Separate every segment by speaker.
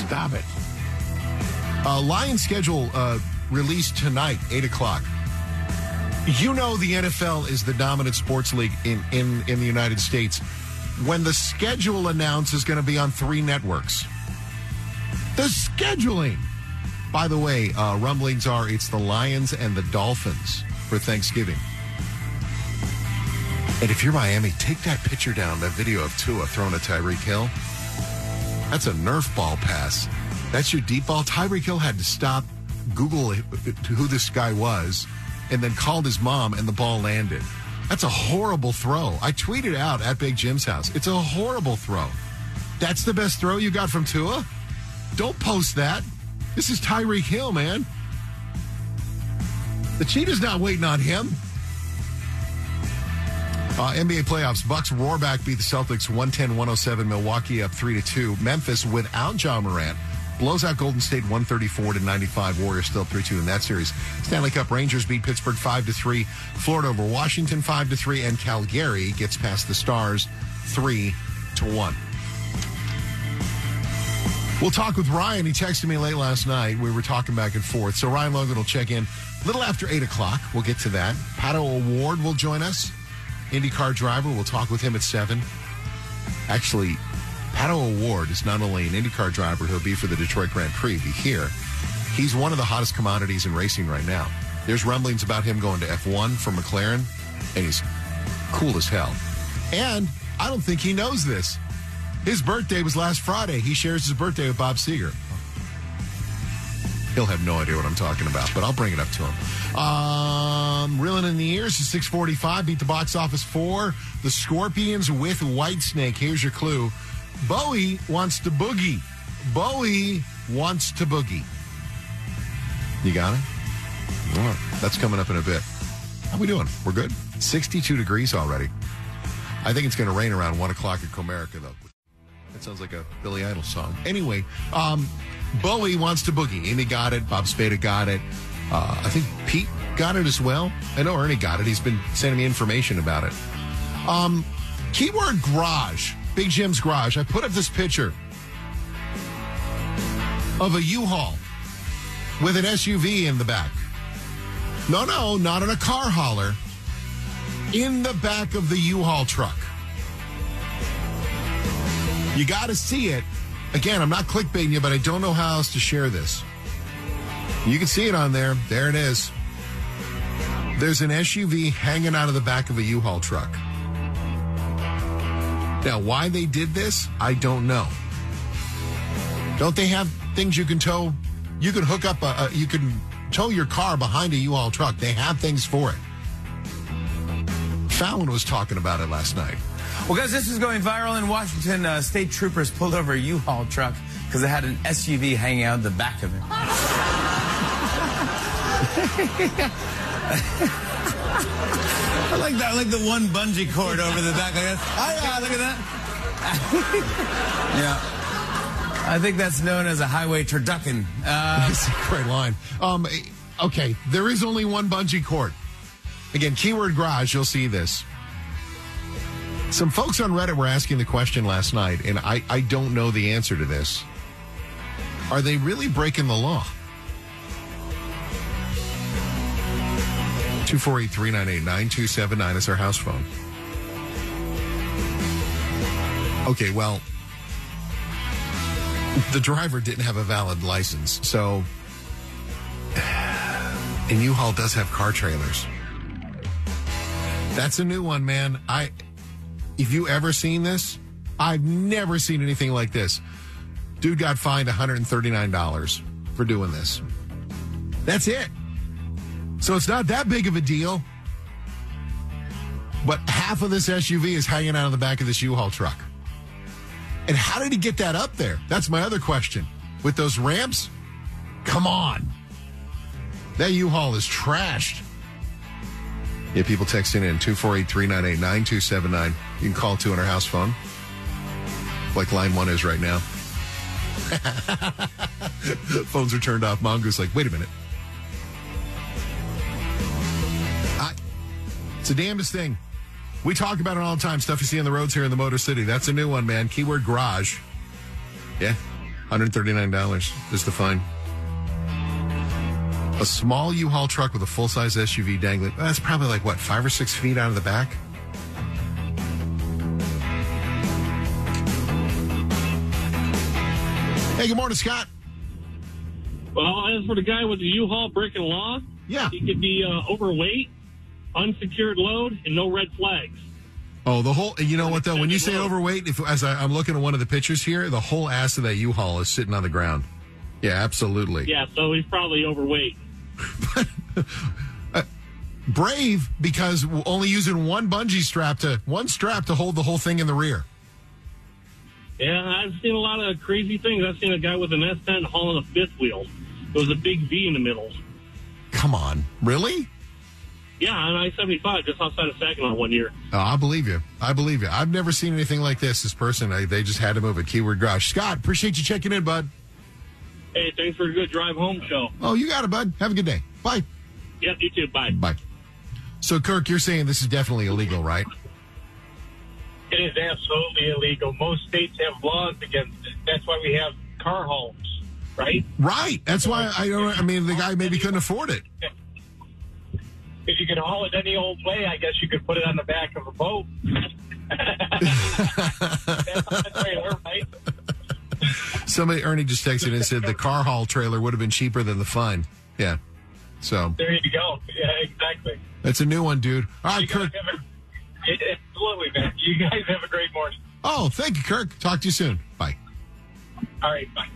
Speaker 1: Stop it. Lions schedule released tonight, 8 o'clock. You know the NFL is the dominant sports league in the United States. When the schedule announced is going to be on 3 networks. The scheduling. By the way, rumblings are it's the Lions and the Dolphins for Thanksgiving. And if you're Miami, take that picture down, that video of Tua throwing a Tyreek Hill. That's a Nerf ball pass. That's your deep ball. Tyreek Hill had to stop, Google who this guy was, and then called his mom, and the ball landed. That's a horrible throw. I tweeted out at Big Jim's house. It's a horrible throw. That's the best throw you got from Tua? Don't post that. This is Tyreek Hill, man. The cheetah's not waiting on him. NBA playoffs. Bucks roar back, beat the Celtics 110-107. Milwaukee up 3-2. Memphis without Ja Morant blows out Golden State 134-95. Warriors still 3-2 in that series. Stanley Cup Rangers beat Pittsburgh 5-3. Florida over Washington 5-3. And Calgary gets past the Stars 3-1. We'll talk with Ryan. He texted me late last night. We were talking back and forth. So Ryan Logan will check in a little after 8 o'clock. We'll get to that. Pato O'Ward will join us. IndyCar driver. We'll talk with him at 7. Actually, Pato O'Ward is not only an IndyCar driver, he'll be for the Detroit Grand Prix. Be here. He's one of the hottest commodities in racing right now. There's rumblings about him going to F1 for McLaren, and he's cool as hell. And I don't think he knows this. His birthday was last Friday. He shares his birthday with Bob Seger. He'll have no idea what I'm talking about, but I'll bring it up to him. Reeling in the Years is 6:45. Beat the box office for the Scorpions with Whitesnake. Here's your clue. Bowie wants to boogie. Bowie wants to boogie. You got it? All right. That's coming up in a bit. How we doing? We're good? 62 degrees already. I think it's going to rain around 1 o'clock at Comerica, though. That sounds like a Billy Idol song. Anyway, Bowie wants to boogie. Amy got it. Bob Spada got it. I think Pete got it as well. I know Ernie got it. He's been sending me information about it. Keyword garage. Big Jim's Garage. I put up this picture of a U-Haul with an SUV in the back. No, not in a car hauler. In the back of the U-Haul truck. You got to see it. Again, I'm not clickbaiting you, but I don't know how else to share this. You can see it on there. There it is. There's an SUV hanging out of the back of a U-Haul truck. Now, why they did this, I don't know. Don't they have things you can tow? You can hook up, you can tow your car behind a U-Haul truck. They have things for it. Fallon was talking about it last night.
Speaker 2: Well, guys, this is going viral in Washington. State troopers pulled over a U-Haul truck because it had an SUV hanging out the back of it. I like that. I like the one bungee cord over the back like that. Oh, yeah, look at that. Yeah. I think that's known as a highway turducken.
Speaker 1: That's a great line. Okay, there is only one bungee cord. Again, keyword garage, you'll see this. Some folks on Reddit were asking the question last night, and I don't know the answer to this. Are they really breaking the law? 248-398-9279 is our house phone. Okay, well, the driver didn't have a valid license, so... And U-Haul does have car trailers. That's a new one, man. If you ever seen this, I've never seen anything like this. Dude got fined $139 for doing this. That's it. So it's not that big of a deal. But half of this SUV is hanging out of the back of this U-Haul truck. And how did he get that up there? That's my other question. With those ramps? Come on. That U-Haul is trashed. Yeah, people texting in 248-398-9279. You can call to on our house phone, like line 1 is right now. Phones are turned off. Mongoose like, wait a minute. It's the damnedest thing. We talk about it all the time. Stuff you see on the roads here in the Motor City. That's a new one, man. Keyword garage. Yeah. $139 is the fine. A small U-Haul truck with a full-size SUV dangling. That's probably like, what, 5 or 6 feet out of the back? Hey, good morning, Scott.
Speaker 3: Well, as for the guy with the U-Haul breaking law,
Speaker 1: Yeah.
Speaker 3: he could be overweight, unsecured load, and no red flags.
Speaker 1: Oh, the whole, you know what, though? When you say overweight, I'm looking at one of the pictures here, the whole ass of that U-Haul is sitting on the ground. Yeah, absolutely.
Speaker 3: Yeah, so he's probably overweight.
Speaker 1: Brave, because only using one strap to hold the whole thing in the rear.
Speaker 3: Yeah, I've seen a lot of crazy things. I've seen a guy with an S10 hauling a fifth wheel. It was a big V in the middle.
Speaker 1: Come on. Really?
Speaker 3: Yeah, on I-75, just outside of Saginaw one year.
Speaker 1: Oh, I believe you. I've never seen anything like this. This person, they just had to move it. Keyword garage. Scott, appreciate you checking in, bud.
Speaker 3: Hey, thanks for a good drive home show.
Speaker 1: Oh, you got it, bud. Have a good day. Bye.
Speaker 3: Yep, you too. Bye.
Speaker 1: Bye. So, Kirk, you're saying this is definitely illegal, right?
Speaker 4: It is absolutely illegal. Most states have laws against it. That's why we have car homes, right?
Speaker 1: Right. That's why the guy maybe couldn't afford it.
Speaker 4: If you could haul it any old way, I guess you could put it on the back of a boat. That's on the trailer, right?
Speaker 1: Ernie just texted and said the car haul trailer would have been cheaper than the fine. Yeah. So.
Speaker 4: There you go. Yeah, exactly.
Speaker 1: That's a new one, dude. All right, Kirk.
Speaker 4: Absolutely, man. You guys have a great morning.
Speaker 1: Oh, thank you, Kirk. Talk to you soon. Bye.
Speaker 4: All right, bye.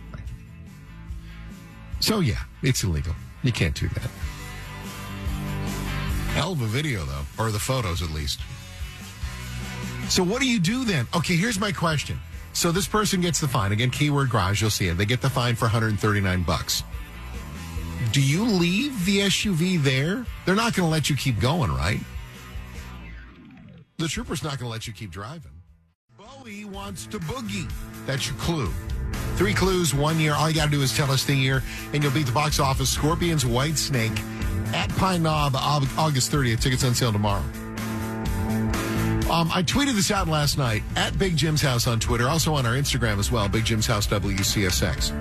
Speaker 1: So, yeah, it's illegal. You can't do that. Hell of a video, though, or the photos at least. So what do you do then? Okay, here's my question. So this person gets the fine. Again, keyword garage, you'll see it. They get the fine for $139. Do you leave the SUV there? They're not going to let you keep going, right? The trooper's not going to let you keep driving. Bowie wants to boogie. That's your clue. 3 clues, 1 year. All you got to do is tell us the year, and you'll beat the box office. Scorpions, White Snake, at Pine Knob, August 30th. Tickets on sale tomorrow. I tweeted this out last night at Big Jim's house on Twitter, also on our Instagram as well, Big Jim's house WCSX.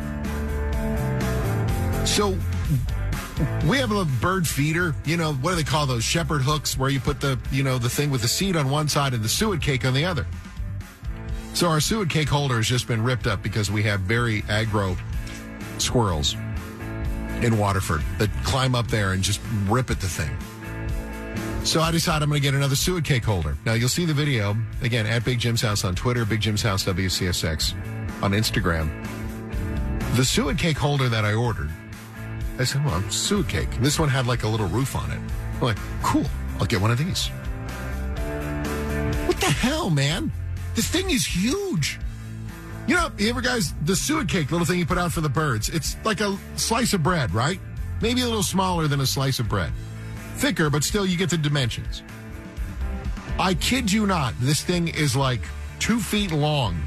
Speaker 1: So we have a bird feeder. You know, what do they call those? Shepherd hooks, where you put the thing with the seed on one side and the suet cake on the other. So our suet cake holder has just been ripped up because we have very aggro squirrels in Waterford that climb up there and just rip at the thing. So I decided I'm going to get another suet cake holder. Now, you'll see the video, again, at Big Jim's house on Twitter, Big Jim's house WCSX on Instagram. The suet cake holder that I ordered, I said, well, suet cake. This one had like a little roof on it. I'm like, cool, I'll get one of these. What the hell, man? This thing is huge. You know, the suet cake, little thing you put out for the birds, it's like a slice of bread, right? Maybe a little smaller than a slice of bread. Thicker, but still you get the dimensions. I kid you not, this thing is like 2 feet long.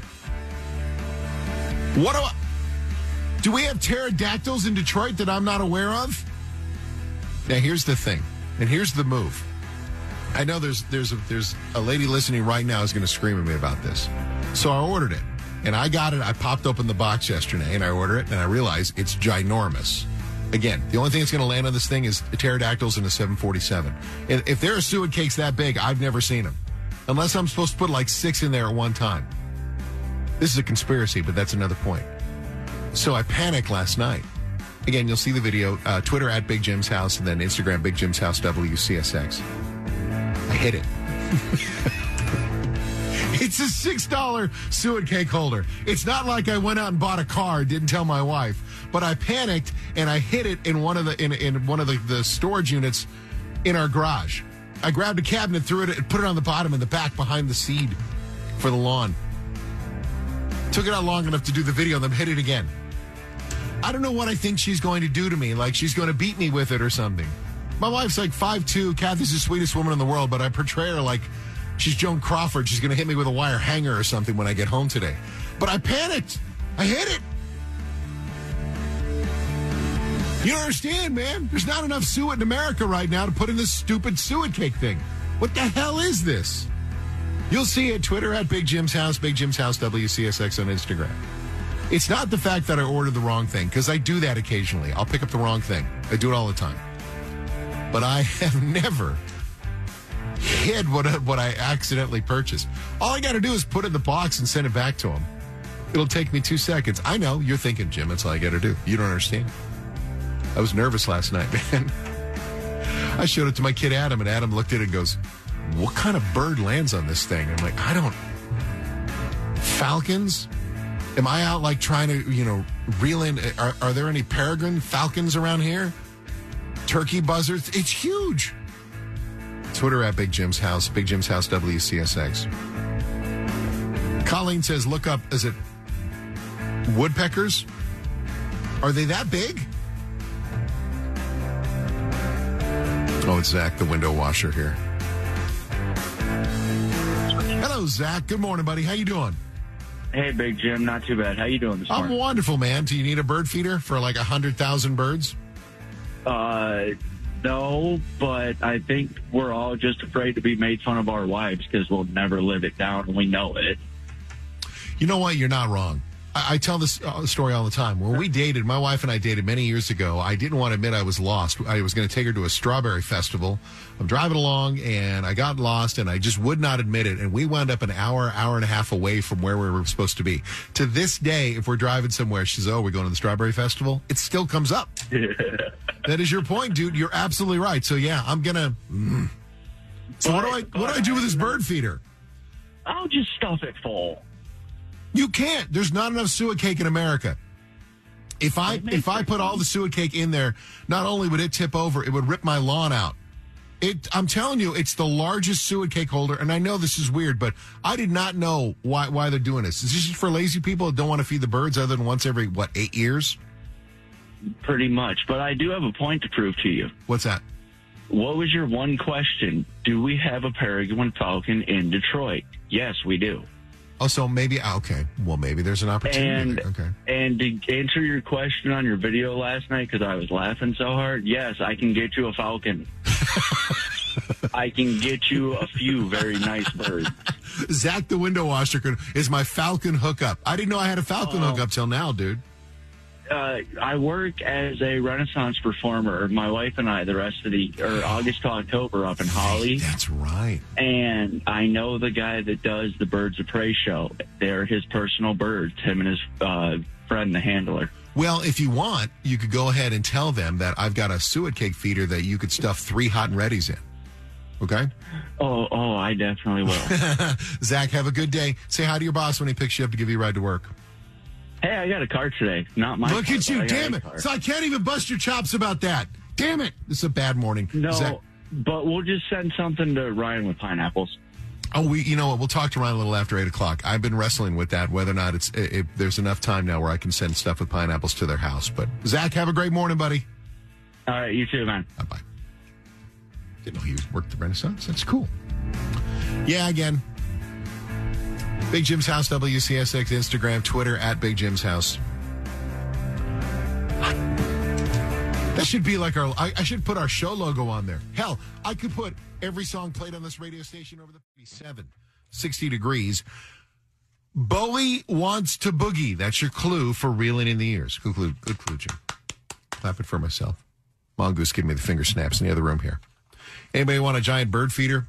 Speaker 1: Do we have pterodactyls in Detroit that I'm not aware of? Now, here's the thing, and here's the move. I know there's a lady listening right now who's going to scream at me about this. So I ordered it, and I got it. I popped open the box yesterday, and I ordered it, and I realized it's ginormous. Again, the only thing that's going to land on this thing is pterodactyls and a 747. If there are suet cakes that big, I've never seen them. Unless I'm supposed to put like 6 in there at one time. This is a conspiracy, but that's another point. So I panicked last night. Again, you'll see the video, Twitter at Big Jim's house, and then Instagram, Big Jim's house, WCSX. I hit it. It's a $6 suet cake holder. It's not like I went out and bought a car, didn't tell my wife, but I panicked and I hid it in one of the storage units in our garage. I grabbed a cabinet, threw it, and put it on the bottom in the back behind the seed for the lawn. Took it out long enough to do the video and then hit it again. I don't know what I think she's going to do to me, like she's going to beat me with it or something. My wife's like 5'2". Kathy's the sweetest woman in the world, but I portray her like she's Joan Crawford. She's going to hit me with a wire hanger or something when I get home today. But I panicked. I hit it. You don't understand, man. There's not enough suet in America right now to put in this stupid suet cake thing. What the hell is this? You'll see it. Twitter at Big Jim's house, Big Jim's house, WCSX on Instagram. It's not the fact that I ordered the wrong thing, because I do that occasionally. I'll pick up the wrong thing. I do it all the time. But I have never hid what I accidentally purchased. All I got to do is put it in the box and send it back to him. It'll take me 2 seconds. I know. You're thinking, Jim, that's all I got to do. You don't understand. I was nervous last night, man. I showed it to my kid, Adam, and Adam looked at it and goes, what kind of bird lands on this thing? I'm like, falcons? Am I out like trying to, reel in? Are there any peregrine falcons around here? Turkey buzzards? It's huge. Twitter at Big Jim's House, Big Jim's House WCSX. Colleen says, look up, is it woodpeckers? Are they that big? Oh, it's Zach, the window washer here. Hello, Zach. Good morning, buddy. How you doing?
Speaker 5: Hey, Big Jim. Not too bad. How you doing this morning?
Speaker 1: I'm wonderful, man. Do you need a bird feeder for like 100,000 birds?
Speaker 5: No, but I think we're all just afraid to be made fun of our wives because we'll never live it down, and we know it.
Speaker 1: You know what? You're not wrong. I tell this story all the time. When we dated, my wife and I dated many years ago, I didn't want to admit I was lost. I was going to take her to a strawberry festival. I'm driving along, and I got lost, and I just would not admit it. And we wound up an hour and a half away from where we were supposed to be. To this day, if we're driving somewhere, she says, oh, we're going to the strawberry festival. It still comes up. Yeah. That is your point, dude. You're absolutely right. So, yeah, I'm going to... So what do I do with this bird feeder?
Speaker 5: I'll just stuff it full.
Speaker 1: You can't. There's not enough suet cake in America. If I put all the suet cake in there, not only would it tip over, it would rip my lawn out. I'm telling you, it's the largest suet cake holder, and I know this is weird, but I did not know why they're doing this. Is this just for lazy people that don't want to feed the birds other than once every, 8 years?
Speaker 5: Pretty much. But I do have a point to prove to you.
Speaker 1: What's that?
Speaker 5: What was your one question? Do we have a peregrine falcon in Detroit? Yes, we do.
Speaker 1: Oh, so maybe, okay. Well, maybe there's an opportunity. Okay.
Speaker 5: And to answer your question on your video last night, because I was laughing so hard, yes, I can get you a falcon. I can get you a few very nice birds.
Speaker 1: Zach, the window washer, is my falcon hookup. I didn't know I had a falcon hookup till now, dude.
Speaker 5: I work as a Renaissance performer, my wife and I, the rest of August to October up in Holly.
Speaker 1: That's right.
Speaker 5: And I know the guy that does the Birds of Prey show. They're his personal birds, him and his friend, the handler.
Speaker 1: Well, if you want, you could go ahead and tell them that I've got a suet cake feeder that you could stuff 3 hot and readies in. Okay?
Speaker 5: Oh, I definitely will.
Speaker 1: Zach, have a good day. Say hi to your boss when he picks you up to give you a ride to work.
Speaker 5: Hey, I got a car today. Not my
Speaker 1: Look
Speaker 5: car,
Speaker 1: at you, damn it. So I can't even bust your chops about that. Damn it. This is a bad morning.
Speaker 5: No, but we'll just send something to Ryan with pineapples.
Speaker 1: Oh, you know what? We'll talk to Ryan a little after 8 o'clock. I've been wrestling with that, whether or not there's enough time now where I can send stuff with pineapples to their house. But Zach, have a great morning, buddy.
Speaker 5: All right, you too, man.
Speaker 1: Bye-bye. Didn't know he worked the Renaissance. That's cool. Yeah, again. Big Jim's House, WCSX, Instagram, Twitter, at Big Jim's House. That should be like I should put our show logo on there. Hell, I could put every song played on this radio station over the 60 degrees. Bowie wants to boogie. That's your clue for reeling in the ears. Good clue, Jim. Clap it for myself. Mongoose giving me the finger snaps in the other room here. Anybody want a giant bird feeder?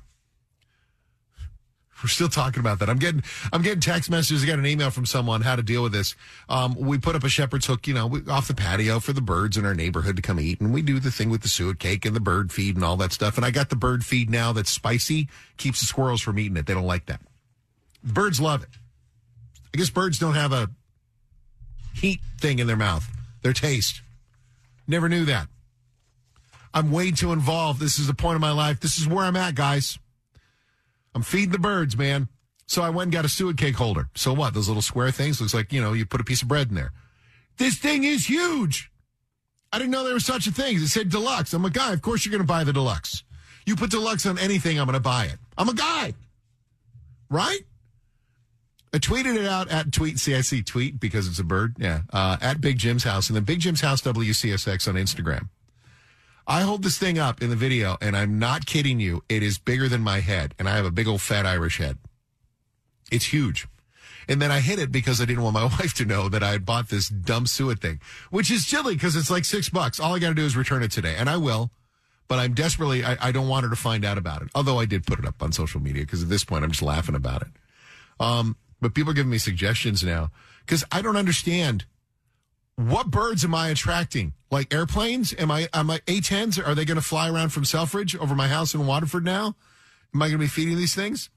Speaker 1: We're still talking about that. I'm getting text messages. I got an email from someone how to deal with this. We put up a shepherd's hook, off the patio for the birds in our neighborhood to come eat, and we do the thing with the suet cake and the bird feed and all that stuff. And I got the bird feed now that's spicy, keeps the squirrels from eating it. They don't like that. Birds love it. I guess birds don't have a heat thing in their mouth. Their taste. Never knew that. I'm way too involved. This is the point of my life. This is where I'm at, guys. I'm feeding the birds, man. So I went and got a suet cake holder. So what? Those little square things? Looks like, you put a piece of bread in there. This thing is huge. I didn't know there was such a thing. It said deluxe. I'm a guy. Of course you're going to buy the deluxe. You put deluxe on anything, I'm going to buy it. I'm a guy. Right? I tweeted it out at tweet. See, I see tweet because it's a bird. Yeah. At Big Jim's House. And then Big Jim's House WCSX on Instagram. I hold this thing up in the video, and I'm not kidding you. It is bigger than my head, and I have a big old fat Irish head. It's huge. And then I hid it because I didn't want my wife to know that I had bought this dumb suet thing, which is silly because it's like $6. All I got to do is return it today, and I will. But I'm desperately, I don't want her to find out about it. Although I did put it up on social media because at this point I'm just laughing about it. But people are giving me suggestions now because I don't understand. What birds am I attracting? Like airplanes? Am I A-10s? Are they going to fly around from Selfridge over my house in Waterford now? Am I going to be feeding these things?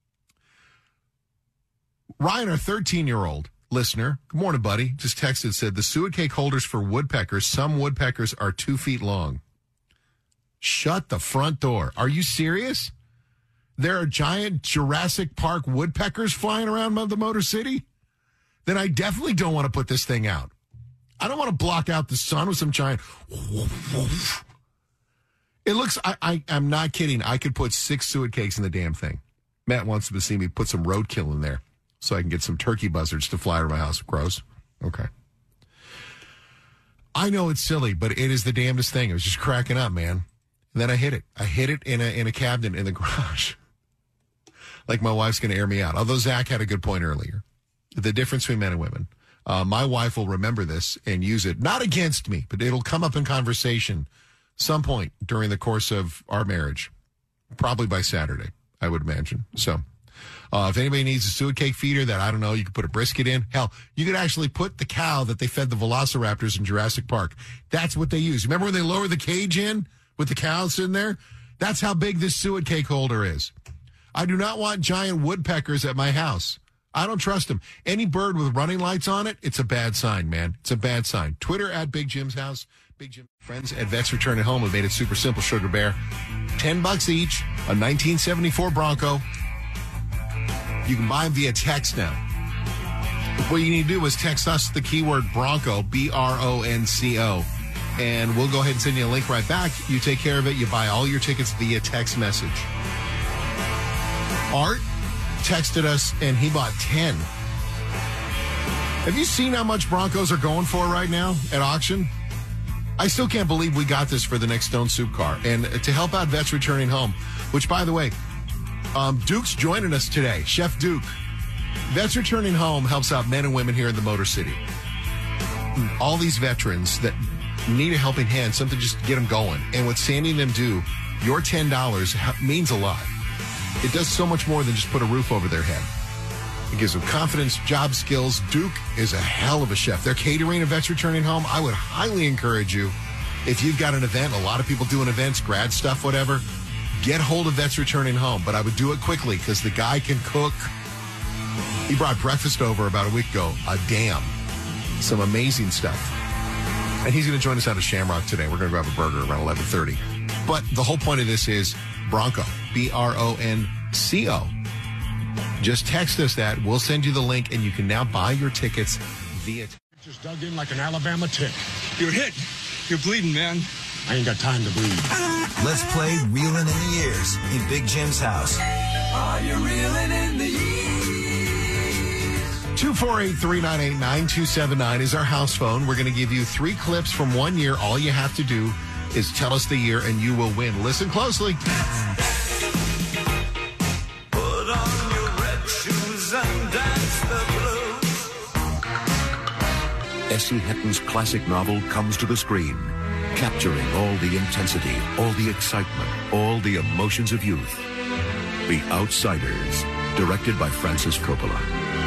Speaker 1: Ryan, our 13-year-old listener, good morning, buddy, just texted, said, the suet cake holders for woodpeckers, some woodpeckers are 2 feet long. Shut the front door. Are you serious? There are giant Jurassic Park woodpeckers flying around the Motor City? Then I definitely don't want to put this thing out. I don't want to block out the sun with some giant... It looks... I'm not kidding. I could put 6 suet cakes in the damn thing. Matt wants to see me put some roadkill in there so I can get some turkey buzzards to fly to my house. Gross. Okay. I know it's silly, but it is the damnedest thing. I was just cracking up, man. And then I hid it. I hid it in a cabinet in the garage. Like my wife's going to air me out. Although Zach had a good point earlier. The difference between men and women. My wife will remember this and use it, not against me, but it'll come up in conversation some point during the course of our marriage. Probably by Saturday, I would imagine. So if anybody needs a suet cake feeder that, I don't know, you could put a brisket in. Hell, you could actually put the cow that they fed the velociraptors in Jurassic Park. That's what they use. Remember when they lowered the cage in with the cows sitting there? That's how big this suet cake holder is. I do not want giant woodpeckers at my house. I don't trust them. Any bird with running lights on it, it's a bad sign, man. It's a bad sign. Twitter at Big Jim's house. Big Jim friends at Vets Return at Home have made it super simple, Sugar Bear. $10 each, a 1974 Bronco. You can buy them via text now. What you need to do is text us the keyword Bronco, B-R-O-N-C-O, and we'll go ahead and send you a link right back. You take care of it. You buy all your tickets via text message. Art texted us, and he bought 10. Have you seen how much Broncos are going for right now at auction? I still can't believe we got this for the next Stone Soup car. And to help out Vets Returning Home, which, by the way, Duke's joining us today, Chef Duke. Vets Returning Home helps out men and women here in the Motor City. All these veterans that need a helping hand, something just to get them going. And what Sandy and them do, your $10 means a lot. It does so much more than just put a roof over their head. It gives them confidence, job skills. Duke is a hell of a chef. They're catering at Vets Returning Home. I would highly encourage you, if you've got an event, a lot of people doing events, grad stuff, whatever, get hold of Vets Returning Home. But I would do it quickly because the guy can cook. He brought breakfast over about a week ago. Damn. Some amazing stuff. And he's going to join us out of Shamrock today. We're going to go have a burger around 11:30. But the whole point of this is Bronco, B-R-O-N-C-O. Just text us that. We'll send you the link, and you can now buy your tickets via...
Speaker 6: Just dug in like an Alabama tick.
Speaker 7: You're hit. You're bleeding, man.
Speaker 6: I ain't got time to bleed.
Speaker 8: Let's play Reelin' in the Years in Big Jim's house.
Speaker 9: Are you reeling in the years?
Speaker 1: 248-398-9279 is our house phone. We're going to give you 3 clips from 1 year. All you have to do is tell us the year, and you will win. Listen closely.
Speaker 9: Put on your red shoes and dance the blues.
Speaker 10: S.E. Hetton's classic novel comes to the screen, capturing all the intensity, all the excitement, all the emotions of youth. The Outsiders, directed by Francis Coppola.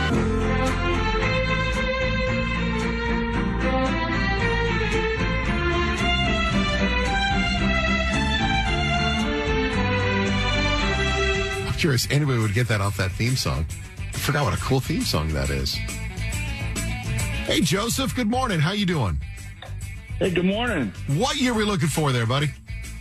Speaker 1: I'm curious anybody would get that off that theme song. I forgot what a cool theme song that is. Hey, Joseph, good morning. How you doing?
Speaker 5: Hey, good morning.
Speaker 1: What year are we looking for there, buddy?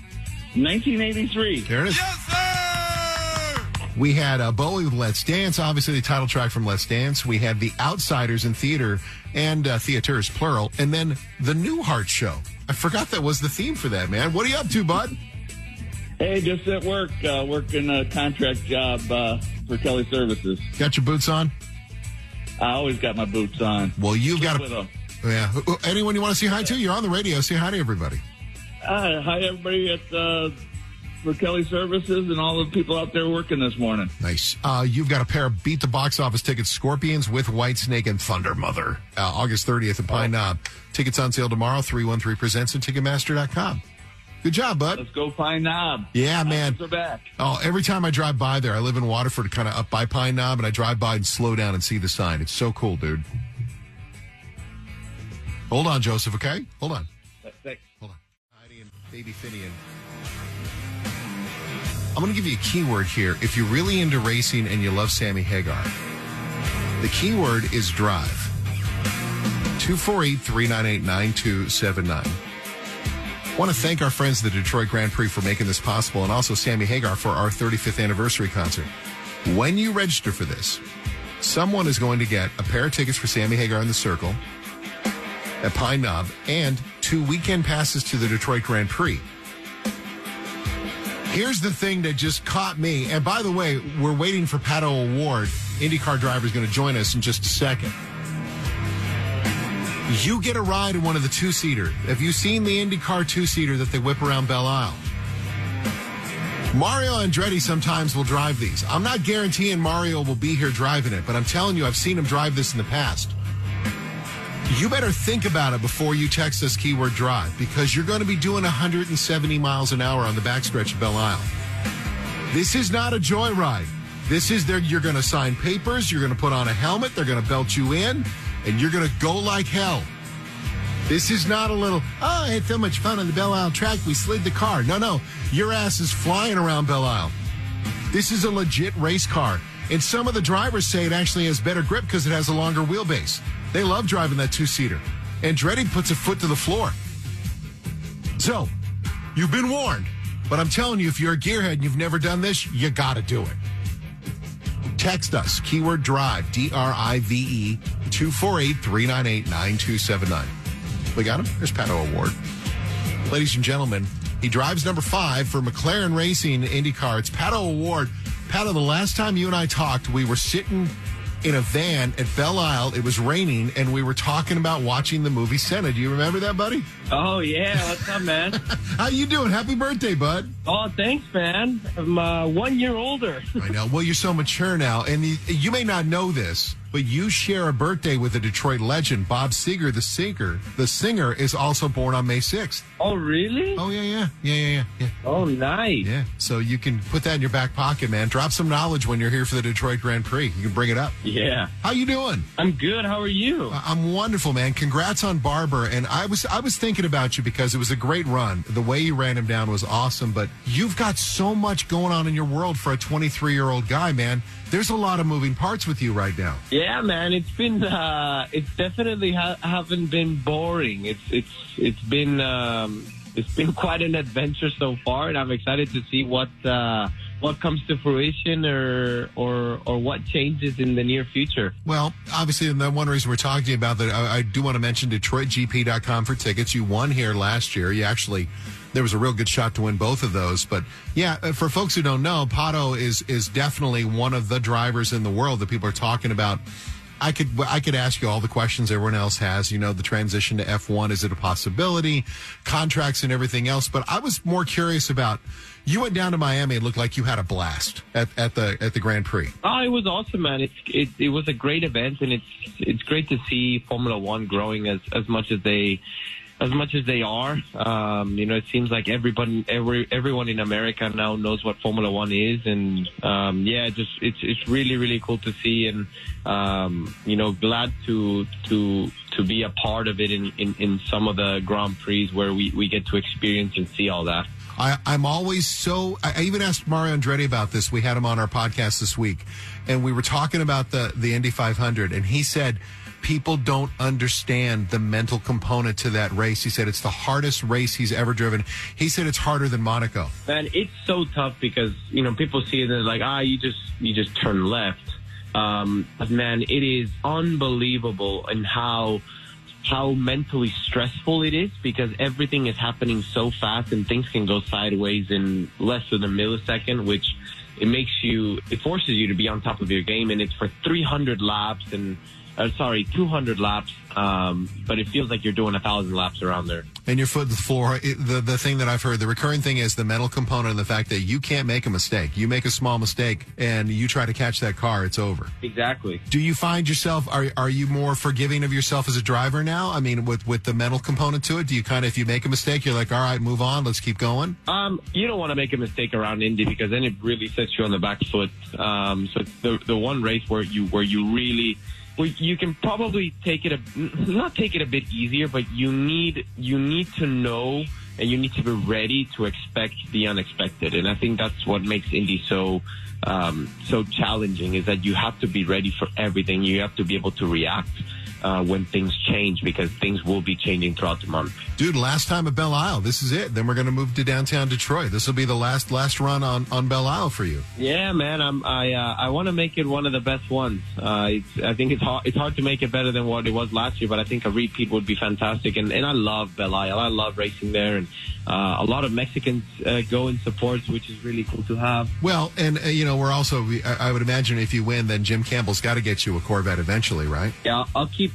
Speaker 5: 1983.
Speaker 1: There it is.
Speaker 7: Yes, sir!
Speaker 1: We had Bowie with Let's Dance, obviously the title track from Let's Dance. We had The Outsiders in theater and theaters, plural. And then The Newhart Show. I forgot that was the theme for that, man. What are you up to, bud?
Speaker 5: Hey, just at work, working a contract job for Kelly Services.
Speaker 1: Got your boots on?
Speaker 5: I always got my boots on.
Speaker 1: Well, you've got
Speaker 5: with
Speaker 1: to...
Speaker 5: them.
Speaker 1: Yeah. Anyone you want to say hi to? You're on the radio. Say hi to everybody.
Speaker 5: Hi, everybody at
Speaker 11: for Kelly Services and all the people out there working this morning.
Speaker 1: Nice. You've got a pair of Beat the Box Office tickets, Scorpions with Whitesnake and Thunder Mother, August 30th in Pine Knob. Tickets on sale tomorrow, 313 Presents and Ticketmaster.com. Good job, bud.
Speaker 11: Let's go Pine Knob.
Speaker 1: Yeah, man.
Speaker 11: We're back.
Speaker 1: Oh, every time I drive by there, I live in Waterford, kind of up by Pine Knob, and I drive by and slow down and see the sign. It's so cool, dude. Hold on, Joseph, okay? Hold on.
Speaker 11: Thanks.
Speaker 1: Hold on. Heidi and Baby Finian. I'm going to give you a keyword here. If you're really into racing and you love Sammy Hagar, the keyword is drive. 248-398-9279. I want to thank our friends at the Detroit Grand Prix for making this possible, and also Sammy Hagar for our 35th anniversary concert. When you register for this, someone is going to get a pair of tickets for Sammy Hagar in the Circle at Pine Knob and 2 weekend passes to the Detroit Grand Prix. Here's the thing that just caught me, and by the way, we're waiting for Pato O'Ward. IndyCar driver is going to join us in just a second. You get a ride in one of the two-seater. Have you seen the IndyCar two-seater that they whip around Belle Isle? Mario Andretti sometimes will drive these. I'm not guaranteeing Mario will be here driving it, but I'm telling you, I've seen him drive this in the past. You better think about it before you text us keyword drive, because you're going to be doing 170 miles an hour on the backstretch of Belle Isle. This is not a joyride. This is you're going to sign papers, you're going to put on a helmet, they're going to belt you in, and you're going to go like hell. This is not a little, I had so much fun on the Belle Isle track, we slid the car. No, your ass is flying around Belle Isle. This is a legit race car. And some of the drivers say it actually has better grip because it has a longer wheelbase. They love driving that two-seater. Andretti puts a foot to the floor. So, you've been warned. But I'm telling you, if you're a gearhead and you've never done this, you got to do it. Text us, keyword drive, D-R-I-V-E, 248-398-9279. We got him? There's Pato O'Ward. Ladies and gentlemen, he drives number 5 for McLaren Racing IndyCar. It's Pato O'Ward. Pato, the last time you and I talked, we were sitting in a van at Belle Isle. It was raining, and we were talking about watching the movie Senna. Do you remember that, buddy?
Speaker 12: Oh, yeah. What's up, man?
Speaker 1: How you doing? Happy birthday, bud.
Speaker 12: Oh, thanks, man. I'm 1 year older.
Speaker 1: I know. Well, you're so mature now, and you may not know this, but you share a birthday with a Detroit legend. Bob Seger, the singer, is also born on May 6th.
Speaker 12: Oh, really?
Speaker 1: Oh, yeah.
Speaker 12: Oh, nice.
Speaker 1: Yeah, so you can put that in your back pocket, man. Drop some knowledge when you're here for the Detroit Grand Prix. You can bring it up.
Speaker 12: Yeah.
Speaker 1: How you doing?
Speaker 12: I'm good. How are you?
Speaker 1: I'm wonderful, man. Congrats on Barber. And I was thinking about you because it was a great run. The way you ran him down was awesome, but you've got so much going on in your world for a 23-year-old guy, man. There's a lot of moving parts with you right now.
Speaker 12: Yeah, man. It's been it's definitely haven't been boring. It's been quite an adventure so far, and I'm excited to see what comes to fruition or what changes in the near future.
Speaker 1: Well, obviously, the one reason we're talking to you about that, I do want to mention DetroitGP.com for tickets. You won here last year. There was a real good shot to win both of those. But, yeah, for folks who don't know, Pato is definitely one of the drivers in the world that people are talking about. I could ask you all the questions everyone else has. The transition to F1, is it a possibility? Contracts and everything else. But I was more curious about, you went down to Miami. It looked like you had a blast at the Grand Prix.
Speaker 12: Oh, it was awesome, man. It was a great event, and it's great to see Formula One growing as much as they are. It seems like everyone in America now knows what Formula One is, and it's really, really cool to see, and glad to be a part of it in some of the Grand Prix where we get to experience and see all that.
Speaker 1: I'm always I even asked Mario Andretti about this. We had him on our podcast this week, and we were talking about the Indy 500, and he said people don't understand the mental component to that race. He said it's the hardest race he's ever driven. He said it's harder than Monaco.
Speaker 12: Man, it's so tough because, people see it and they're like, you just turn left. But man, it is unbelievable in how mentally stressful it is, because everything is happening so fast and things can go sideways in less than a millisecond, which it forces you to be on top of your game, and it's for 300 laps, and 200 laps, but it feels like you're doing 1,000 laps around there.
Speaker 1: And your foot to the floor. The thing that I've heard, the recurring thing is the mental component and the fact that you can't make a mistake. You make a small mistake and you try to catch that car, it's over.
Speaker 12: Exactly.
Speaker 1: Do you find yourself, are you more forgiving of yourself as a driver now? I mean, with the mental component to it, do you kind of, if you make a mistake, you're like, all right, move on, let's keep going?
Speaker 12: You don't want to make a mistake around Indy because then it really sets you on the back foot. So it's the one race where you really... Well, you can probably not take it a bit easier, but you need to know and you need to be ready to expect the unexpected. And I think that's what makes Indy so challenging, is that you have to be ready for everything. You have to be able to react when things change, because things will be changing throughout the month.
Speaker 1: Dude, last time at Belle Isle, this is it. Then we're going to move to downtown Detroit. This will be the last run on Belle Isle for you.
Speaker 12: Yeah, man. I want to make it one of the best ones. I think it's hard to make it better than what it was last year, but I think a repeat would be fantastic. And I love Belle Isle. I love racing there, and a lot of Mexicans go in support, which is really cool to have.
Speaker 1: Well, and we're also, I would imagine if you win, then Jim Campbell's got to get you a Corvette eventually, right?
Speaker 12: Yeah, I'll keep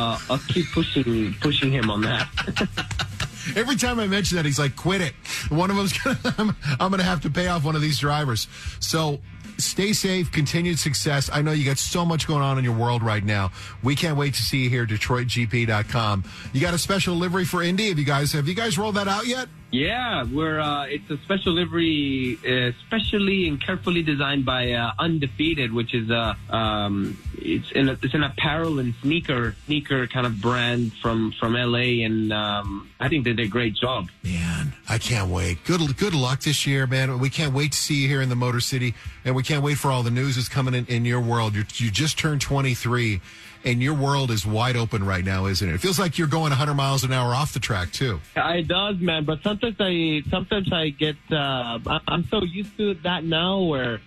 Speaker 12: pushing him on that.
Speaker 1: Every time I mention that, he's like, quit it. One of them's I'm going to have to pay off one of these drivers. So stay safe, continued success. I know you got so much going on in your world right now. We can't wait to see you here at DetroitGP.com. You got a special livery for Indy? Have you guys rolled that out yet?
Speaker 12: Yeah, it's a special livery, specially and carefully designed by Undefeated, which is it's an apparel and sneaker kind of brand from LA, and I think they did a great job.
Speaker 1: Man, I can't wait. Good luck this year, man. We can't wait to see you here in the Motor City, and we can't wait for all the news that's coming in your world. You just turned 23. And your world is wide open right now, isn't it? It feels like you're going 100 miles an hour off the track, too.
Speaker 12: It does, man. But sometimes I get, I'm so used to that now where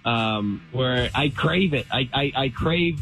Speaker 12: I crave it. I crave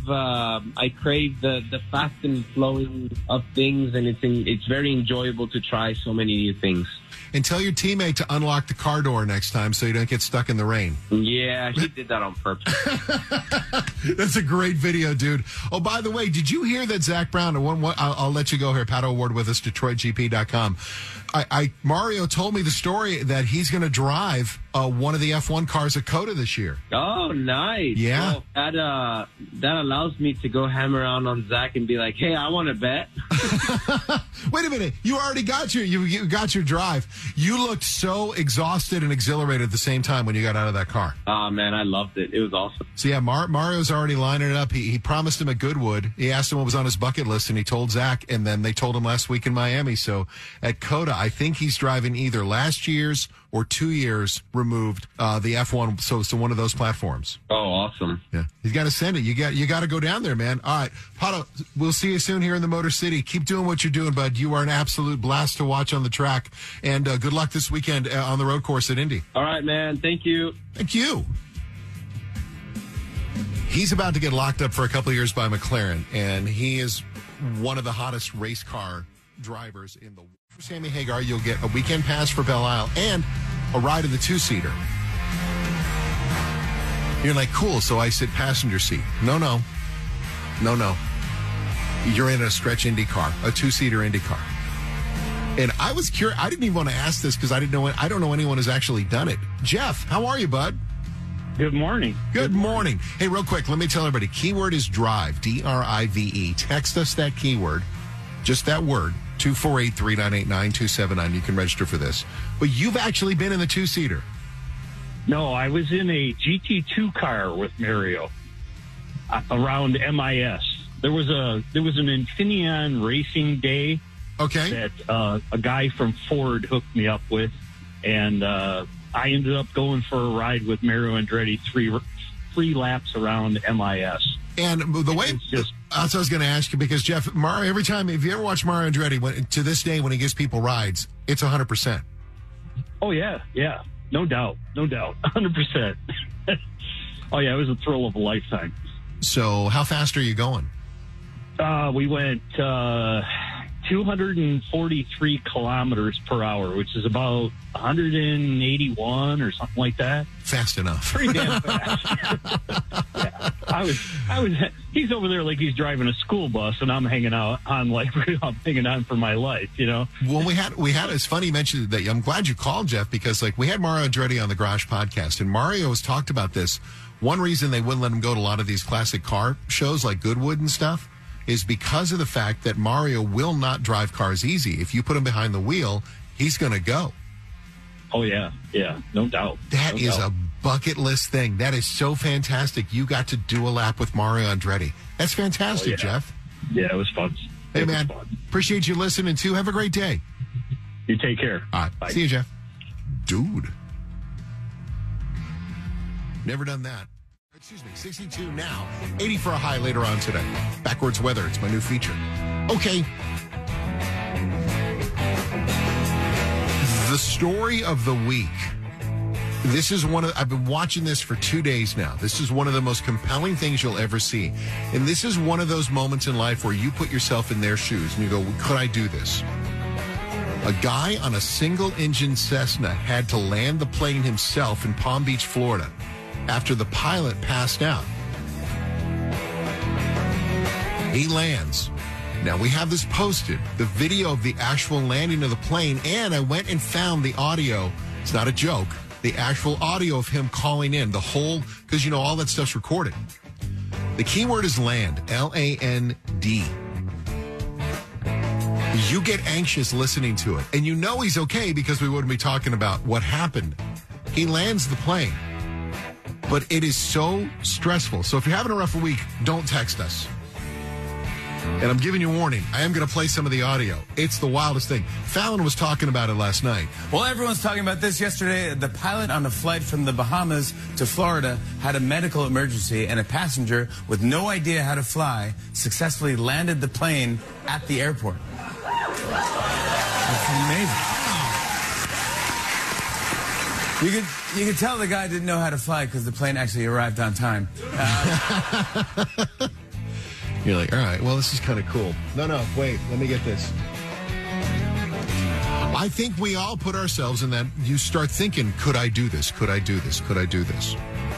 Speaker 12: the fast and flowing of things, and it's very enjoyable to try so many new things.
Speaker 1: And tell your teammate to unlock the car door next time so you don't get stuck in the rain.
Speaker 12: Yeah, he did that on purpose.
Speaker 1: That's a great video, dude. Oh, by the way, did you hear that Zach Brown, I'll let you go here, Pato Award with us, DetroitGP.com. Mario told me the story that he's going to drive one of the F1 cars at COTA this year.
Speaker 12: Oh, nice.
Speaker 1: Yeah.
Speaker 12: Well, that allows me to go hammer around on Zach and be like, hey, I want to bet.
Speaker 1: Wait a minute. You already got you got your drive. You looked so exhausted and exhilarated at the same time when you got out of that car.
Speaker 12: Oh, man, I loved it. It was awesome.
Speaker 1: So, yeah, Mario's already lining it up. He promised him at Goodwood. He asked him what was on his bucket list, and he told Zach, and then they told him last week in Miami. So, at COTA, I think he's driving either last year's or 2 years removed the F1, so one of those platforms.
Speaker 12: Oh, awesome.
Speaker 1: Yeah, he's got to send it. You got to go down there, man. All right, Pato, we'll see you soon here in the Motor City. Keep doing what you're doing, bud. You are an absolute blast to watch on the track, and good luck this weekend on the road course at Indy.
Speaker 12: All right, man. Thank you.
Speaker 1: Thank you. He's about to get locked up for a couple of years by McLaren, and he is one of the hottest race car drivers in the world. For Sammy Hagar, you'll get a weekend pass for Belle Isle and a ride in the two-seater. You're like, cool, so I sit passenger seat. No. You're in a stretch Indy car, a two-seater Indy car. And I was curious. I didn't even want to ask this because I don't know anyone who's actually done it. Jeff, how are you, bud?
Speaker 13: Good morning.
Speaker 1: Good morning. Hey, real quick, let me tell everybody. Keyword is drive, D-R-I-V-E. Text us that keyword, just that word, 248-398-9279. You can register for this. But you've actually been in the two-seater.
Speaker 13: No, I was in a GT2 car with Mario around MIS. There was an Infineon Racing Day that a guy from Ford hooked me up with, and I ended up going for a ride with Mario Andretti, three laps around MIS.
Speaker 1: And the way, that's what I was going to ask you, because Jeff, Mario, every time, if you ever watch Mario Andretti, to this day when he gives people rides, it's 100%.
Speaker 13: Oh, yeah, no doubt, 100%. Oh, yeah, it was a thrill of a lifetime.
Speaker 1: So how fast are you going?
Speaker 13: We went 243 kilometers per hour, which is about 181 or something like that.
Speaker 1: Fast enough.
Speaker 13: Pretty damn fast. Yeah. I was. He's over there like he's driving a school bus, and I'm hanging out on like I'm hanging on for my life, you know.
Speaker 1: Well, we had. It's funny you mentioned that. I'm glad you called, Jeff, because like we had Mario Andretti on the Garage Podcast, and Mario has talked about this. One reason they wouldn't let him go to a lot of these classic car shows like Goodwood and stuff is because of the fact that Mario will not drive cars easy. If you put him behind the wheel, he's going to go.
Speaker 13: Oh, yeah. Yeah, no doubt.
Speaker 1: That is a bucket list thing. That is so fantastic. You got to do a lap with Mario Andretti. That's fantastic, Jeff.
Speaker 13: Yeah, it was fun.
Speaker 1: Hey, man, appreciate you listening, too. Have a great day.
Speaker 13: You take care.
Speaker 1: All right.
Speaker 13: Bye.
Speaker 1: See you, Jeff. Dude. Never done that. Excuse me, 62 now, 80 for a high later on today. Backwards weather, it's my new feature. Okay. The story of the week. This is I've been watching this for 2 days now. This is one of the most compelling things you'll ever see. And this is one of those moments in life where you put yourself in their shoes and you go, could I do this? A guy on a single-engine Cessna had to land the plane himself in Palm Beach, Florida, after the pilot passed out. He lands. Now, we have this posted, the video of the actual landing of the plane, and I went and found the audio. It's not a joke. The actual audio of him calling in, the whole, because, you know, all that stuff's recorded. The key word is land, L-A-N-D. You get anxious listening to it, and you know he's okay because we wouldn't be talking about what happened. He lands the plane. But it is so stressful. So if you're having a rough week, don't text us. And I'm giving you a warning. I am going to play some of the audio. It's the wildest thing. Fallon was talking about it last night.
Speaker 2: Well, everyone's talking about this yesterday. The pilot on a flight from the Bahamas to Florida had a medical emergency, and a passenger with no idea how to fly successfully landed the plane at the airport. That's amazing. You could tell the guy didn't know how to fly because the plane actually arrived on time.
Speaker 1: You're like, all right, well, this is kind of cool. No, wait, let me get this. I think we all put ourselves in that. You start thinking, could I do this? Could I do this? Could I do this?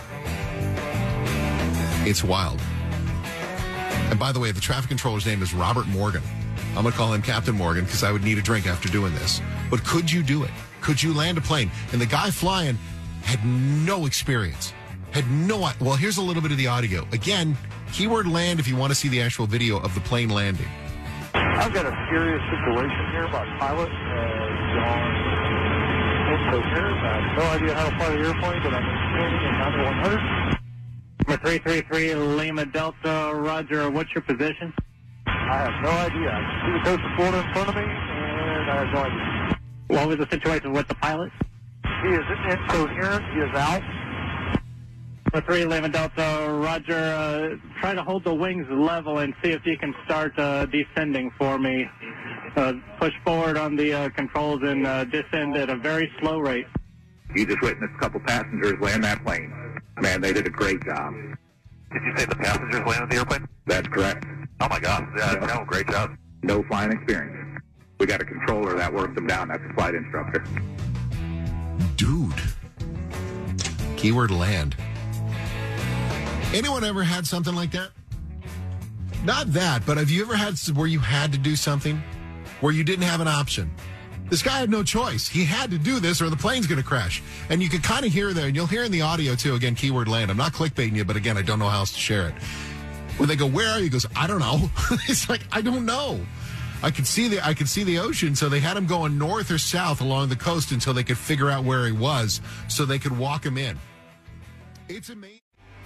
Speaker 1: It's wild. And by the way, the traffic controller's name is Robert Morgan. I'm going to call him Captain Morgan because I would need a drink after doing this. But could you do it? Could you land a plane? And the guy flying had no experience. Well, here's a little bit of the audio. Again, keyword land if you want to see the actual video of the plane landing.
Speaker 14: I've got a serious situation here. My pilot John incoherent. I have no idea how to fly the airplane, but I'm standing in 9100.
Speaker 4: Number 333 Lima Delta, Roger. What's your position?
Speaker 14: I have no idea. I can see the coast of Florida in front of me, and I have no idea.
Speaker 4: What was the situation with the pilot?
Speaker 14: He is incoherent. He is out.
Speaker 4: Number 3 Lima Delta, Roger. Try to hold the wings level and see if you can start descending for me. Push forward on the controls and descend at a very slow rate.
Speaker 15: You just witnessed a couple passengers land that plane. Man, they did a great job.
Speaker 16: Did you say the passengers landed the airplane?
Speaker 15: That's correct.
Speaker 16: Oh, my God. Yeah, no, great job.
Speaker 15: No flying experience. We got a controller that worked them down. That's a flight instructor.
Speaker 1: Dude. Keyword land. Anyone ever had something like that? Not that, but have you ever had where you had to do something where you didn't have an option? This guy had no choice. He had to do this or the plane's going to crash. And you can kind of hear there, and you'll hear in the audio too, again, keyword land. I'm not clickbaiting you, but again, I don't know how else to share it. When they go, where are you? He goes, I don't know. It's like, I don't know. I could see the ocean, so they had him going north or south along the coast until they could figure out where he was so they could walk him in. It's amazing.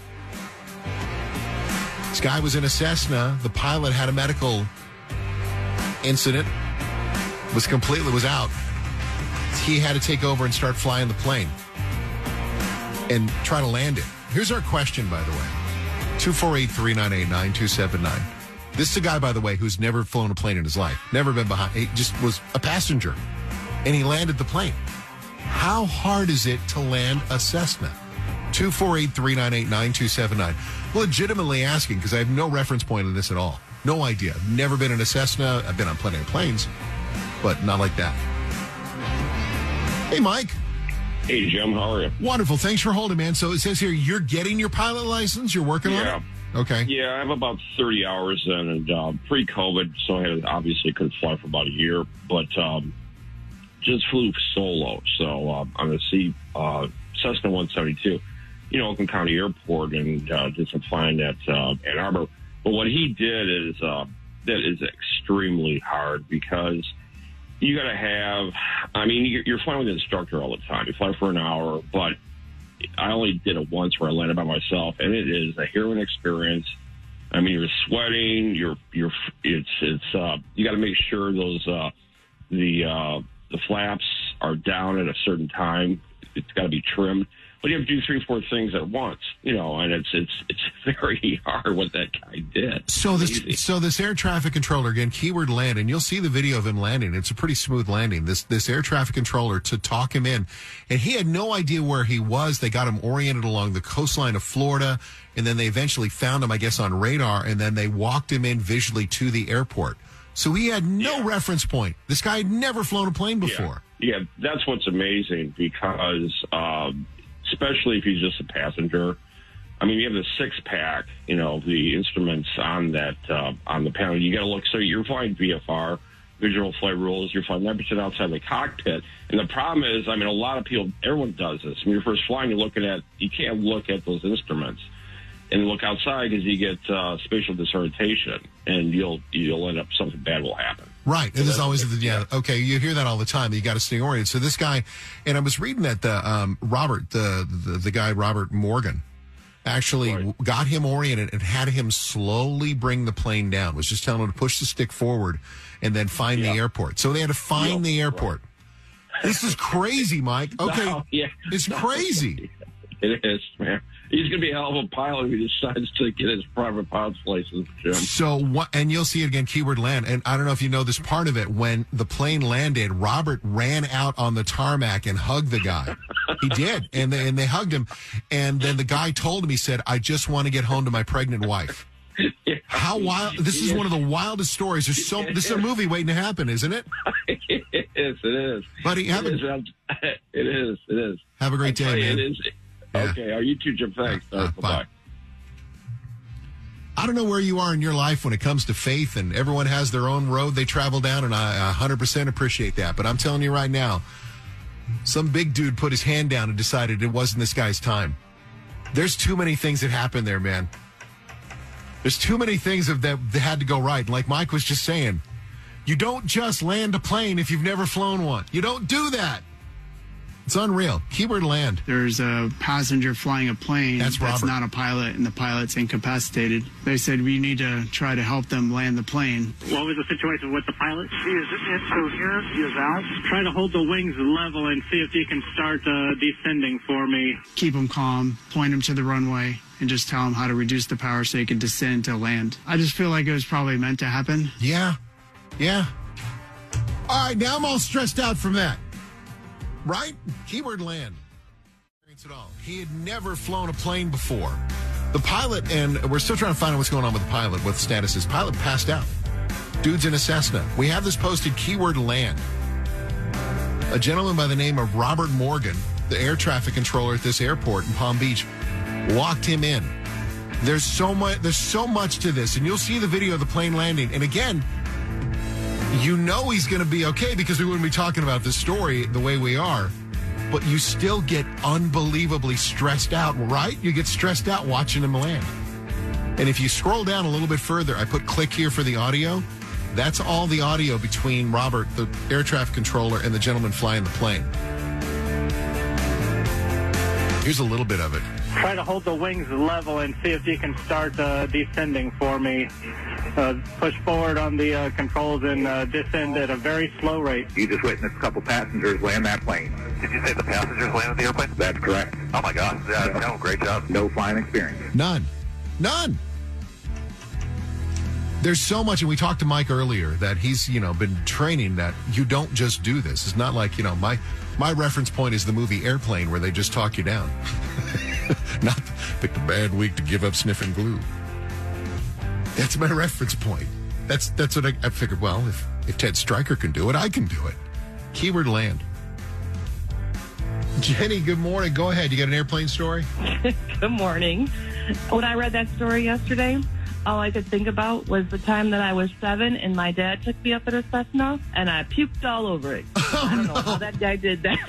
Speaker 1: This guy was in a Cessna. The pilot had a medical incident. Was out. He had to take over and start flying the plane and try to land it. Here's our question, by the way. 248-398-9279. This is a guy, by the way, who's never flown a plane in his life. Never been behind. He just was a passenger. And he landed the plane. How hard is it to land a Cessna? 248-398-9279. Legitimately asking, because I have no reference point in this at all. No idea. Never been in a Cessna. I've been on plenty of planes, but not like that. Hey, Mike.
Speaker 17: Hey, Jim. How are you?
Speaker 1: Wonderful. Thanks for holding, man. So it says here you're getting your pilot license. You're working on it? Okay.
Speaker 17: Yeah, I have about 30 hours in, and pre-COVID, so I obviously couldn't fly for about a year, but just flew solo. So I'm going to see Cessna 172, Oakland County Airport, and did some flying at Ann Arbor. But what he did is that is extremely hard because you got to have, you're flying with an instructor all the time. You fly for an hour, but I only did it once where I landed by myself, and it is a harrowing experience. You're sweating. You got to make sure those the flaps are down at a certain time. It's got to be trimmed. But you have to do 3-4 things at once, and it's very hard what that guy did.
Speaker 1: So this air traffic controller, again, keyword land, and you'll see the video of him landing. It's a pretty smooth landing. This air traffic controller, to talk him in, and he had no idea where he was. They got him oriented along the coastline of Florida, and then they eventually found him, I guess, on radar, and then they walked him in visually to the airport. So he had no reference point. This guy had never flown a plane before.
Speaker 17: Yeah, that's what's amazing because especially if he's just a passenger. You have the 6-pack, the instruments on that, on the panel. You got to look. So you're flying VFR, visual flight rules. You're flying 9% outside the cockpit. And the problem is, a lot of people, everyone does this. When you're first flying, you can't look at those instruments and look outside because you get spatial disorientation, and you'll end up, something bad will happen.
Speaker 1: Right. And there's always, okay, you hear that all the time. You got to stay oriented. So this guy, and I was reading that the guy, Robert Morgan, actually got him oriented and had him slowly bring the plane down. Was just telling him to push the stick forward and then find the airport. So they had to find the airport. Right. This is crazy, Mike. Okay. It's crazy.
Speaker 17: It is, man. He's going to be a hell of a pilot if he decides to get his private pilot's license, Jim.
Speaker 1: So, and you'll see it again, keyword land. And I don't know if you know this part of it. When the plane landed, Robert ran out on the tarmac and hugged the guy. He did. And they hugged him. And then the guy told him, he said, "I just want to get home to my pregnant wife." How wild. This is one of the wildest stories. This is a movie waiting to happen, isn't it?
Speaker 17: It is.
Speaker 1: Buddy,
Speaker 17: it is.
Speaker 1: Have a great day, man.
Speaker 17: It is. Yeah. Okay, you too, Jim. Thanks. Bye.
Speaker 1: I don't know where you are in your life when it comes to faith, and everyone has their own road they travel down, and I 100% appreciate that. But I'm telling you right now, some big dude put his hand down and decided it wasn't this guy's time. There's too many things that happened there, man. There's too many things that had to go right. Like Mike was just saying, you don't just land a plane if you've never flown one. You don't do that. It's unreal. Keyword land.
Speaker 18: There's a passenger flying a plane that's not a pilot, and the pilot's incapacitated. They said we need to try to help them land the plane.
Speaker 4: What was the situation with the pilot?
Speaker 14: He is incoherent. He is out.
Speaker 4: Try to hold the wings level and see if you can start descending for me.
Speaker 18: Keep them calm, point them to the runway, and just tell them how to reduce the power so they can descend to land. I just feel like it was probably meant to happen.
Speaker 1: Yeah. All right, now I'm all stressed out from that. Right? Keyword land. At all. He had never flown a plane before. The pilot, and we're still trying to find out what's going on with the pilot, what the status is. Pilot passed out. Dude's in a Cessna. We have this posted, keyword land. A gentleman by the name of Robert Morgan, the air traffic controller at this airport in Palm Beach, walked him in. There's so much to this, and you'll see the video of the plane landing. And again, you know he's going to be okay because we wouldn't be talking about this story the way we are, but you still get unbelievably stressed out, right? You get stressed out watching him land. And if you scroll down a little bit further, I put click here for the audio. That's all the audio between Robert, the air traffic controller, and the gentleman flying the plane. Here's a little bit of it.
Speaker 4: Try to hold the wings level and see if you can start descending for me. Push forward on the controls and descend at a very slow rate.
Speaker 15: You just witnessed a couple passengers land that plane.
Speaker 16: Did you say the passengers landed the airplane?
Speaker 15: That's correct.
Speaker 16: Oh, my God. No, great job.
Speaker 15: No flying experience.
Speaker 1: None. There's so much, and we talked to Mike earlier, that he's, been training that you don't just do this. It's not like, my reference point is the movie Airplane, where they just talk you down. Not picked a bad week to give up sniffing glue. That's my reference point. That's what I figured. Well, if Ted Stryker can do it, I can do it. Keyword land. Jenny, good morning. Go ahead. You got an airplane story?
Speaker 19: Good morning. When I read that story yesterday, all I could think about was the time that I was 7 and my dad took me up in a Cessna and I puked all over it. I don't know how that guy did that.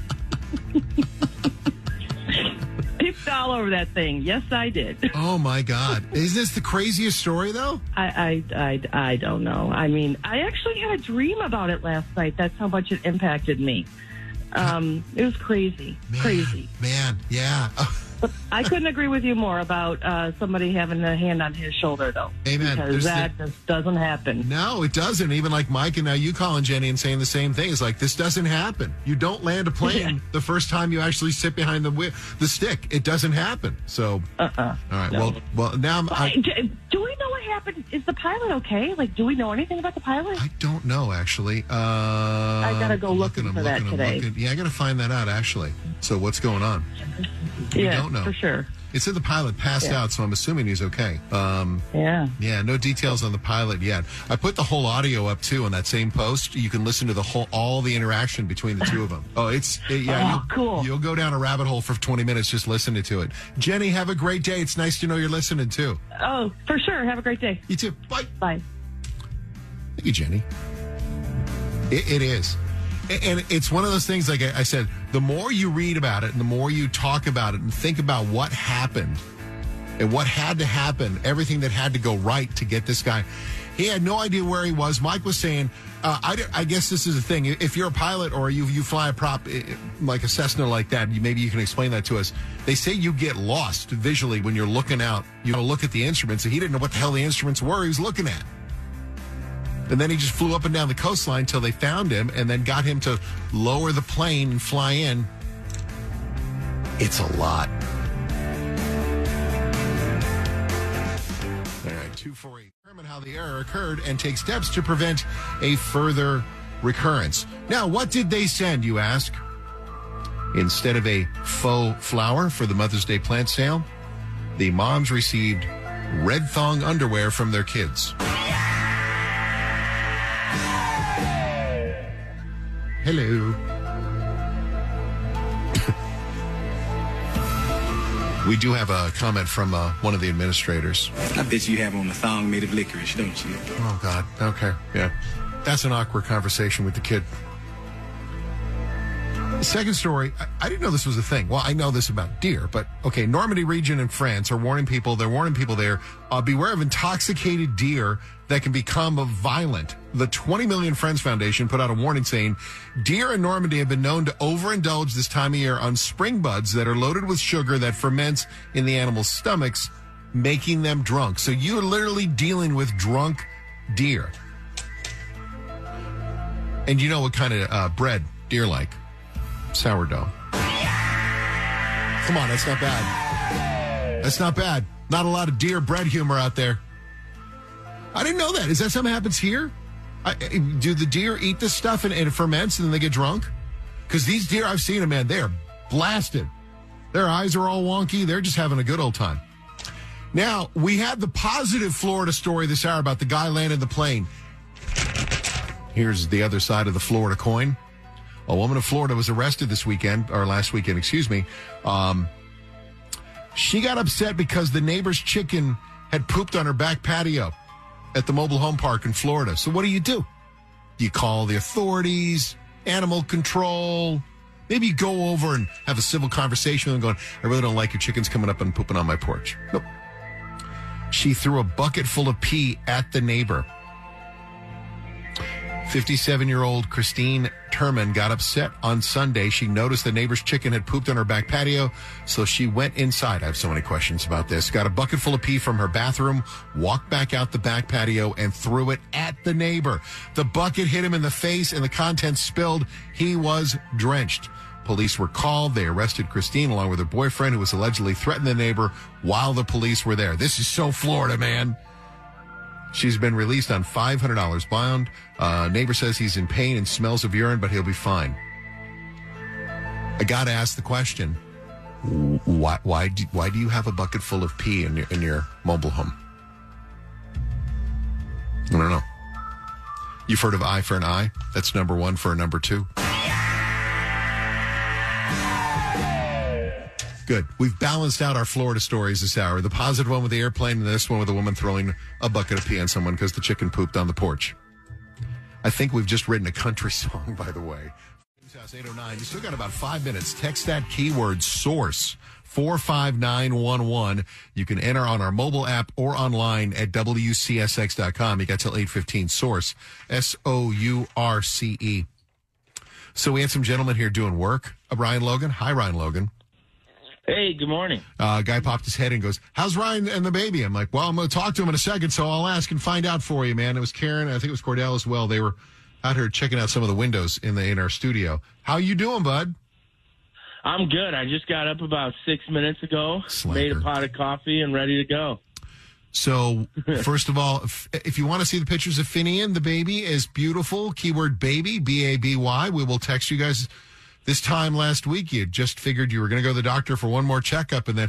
Speaker 19: Puked all over that thing. Yes, I did.
Speaker 1: Oh my God! Is this the craziest story though?
Speaker 19: I don't know. I mean, I actually had a dream about it last night. That's how much it impacted me. It was crazy. Crazy.
Speaker 1: Man, yeah.
Speaker 19: But I couldn't agree with you more about somebody having a hand on his shoulder, though.
Speaker 1: Amen.
Speaker 19: Because that just doesn't happen.
Speaker 1: No, it doesn't. Even like Mike and now you calling Jenny and saying the same thing. It's like, this doesn't happen. You don't land a plane the first time you actually sit behind the stick. It doesn't happen. So, all right.
Speaker 19: No.
Speaker 1: Well, now
Speaker 19: do we know what happened? Is the pilot okay? Like, do we know anything about the pilot?
Speaker 1: I don't know, actually.
Speaker 19: I got to go looking for that today.
Speaker 1: Yeah, I got to find that out, actually. So what's going on?
Speaker 19: Yeah,
Speaker 1: don't know.
Speaker 19: for sure.
Speaker 1: It said the pilot passed out, so I'm assuming he's okay.
Speaker 19: Yeah,
Speaker 1: no details on the pilot yet. I put the whole audio up, too, on that same post. You can listen to all the interaction between the two of them.
Speaker 19: Cool.
Speaker 1: You'll go down a rabbit hole for 20 minutes just listening to it. Jenny, have a great day. It's nice to know you're listening, too.
Speaker 19: Oh, for sure. Have a great day.
Speaker 1: You too. Bye.
Speaker 19: Bye.
Speaker 1: Thank you, Jenny. It is. And it's one of those things, like I said, the more you read about it and the more you talk about it and think about what happened and what had to happen, everything that had to go right to get this guy. He had no idea where he was. Mike was saying, I guess this is the thing. If you're a pilot or you fly a prop like a Cessna like that, maybe you can explain that to us. They say you get lost visually when you're looking out. You got to look at the instruments. And he didn't know what the hell the instruments were he was looking at. And then he just flew up and down the coastline until they found him and then got him to lower the plane and fly in. It's a lot. All right, 248. Determine how the error occurred and take steps to prevent a further recurrence. Now, what did they send, you ask? Instead of a faux flower for the Mother's Day plant sale, the moms received red thong underwear from their kids. Hello. We do have a comment from one of the administrators.
Speaker 20: I bet you have on a thong made of licorice, don't you?
Speaker 1: Oh, God. Okay. Yeah. That's an awkward conversation with the kid. Second story, I didn't know this was a thing. Well, I know this about deer, but okay, Normandy region in France are warning people, there, beware of intoxicated deer that can become violent. The 20 Million Friends Foundation put out a warning saying, deer in Normandy have been known to overindulge this time of year on spring buds that are loaded with sugar that ferments in the animals' stomachs, making them drunk. So you're literally dealing with drunk deer. And you know what kind of bread deer like? Sourdough. Come on, that's not bad. That's not bad. Not a lot of deer bread humor out there. I didn't know that. Is that something that happens here? Do the deer eat this stuff and it ferments and then they get drunk? Because these deer, I've seen them, man, they are blasted. Their eyes are all wonky. They're just having a good old time. Now, we had the positive Florida story this hour about the guy landing the plane. Here's the other side of the Florida coin. A woman of Florida was arrested last weekend. She got upset because the neighbor's chicken had pooped on her back patio at the mobile home park in Florida. So what do? Do you call the authorities, animal control? Maybe you go over and have a civil conversation with them going, I really don't like your chickens coming up and pooping on my porch. Nope. She threw a bucket full of pee at the neighbor. 57-year-old Christine Turman got upset on Sunday. She noticed the neighbor's chicken had pooped on her back patio, so she went inside. I have so many questions about this. Got a bucket full of pee from her bathroom, walked back out the back patio, and threw it at the neighbor. The bucket hit him in the face, and the contents spilled. He was drenched. Police were called. They arrested Christine along with her boyfriend, who was allegedly threatening the neighbor while the police were there. This is so Florida, man. She's been released on $500 bond. Neighbor says he's in pain and smells of urine, but he'll be fine. I got to ask the question, why do you have a bucket full of pee in your mobile home? don't know. You've heard of eye for an eye? That's number one for a number two. Good. We've balanced out our Florida stories this hour. The positive one with the airplane and this one with a woman throwing a bucket of pee on someone because the chicken pooped on the porch. I think we've just written a country song, by the way. 809. You still got about 5 minutes. Text that keyword SOURCE 45911. You can enter on our mobile app or online at WCSX.com. You got till 8:15. SOURCE. SOURCE. So we had some gentlemen here doing work. Ryan Logan. Hi, Ryan Logan.
Speaker 21: Hey, good morning.
Speaker 1: Guy popped his head and goes, how's Ryan and the baby? I'm like, well, I'm going to talk to him in a second, so I'll ask and find out for you, man. It was Karen. I think it was Cordell as well. They were out here checking out some of the windows in our studio. How you doing, bud?
Speaker 21: I'm good. I just got up about 6 minutes ago, made a pot of coffee, and ready to go.
Speaker 1: So, first of all, if you want to see the pictures of Finian, the baby is beautiful. Keyword baby, B-A-B-Y. We will text you guys. This time last week, you just figured you were going to go to the doctor for one more checkup, and then,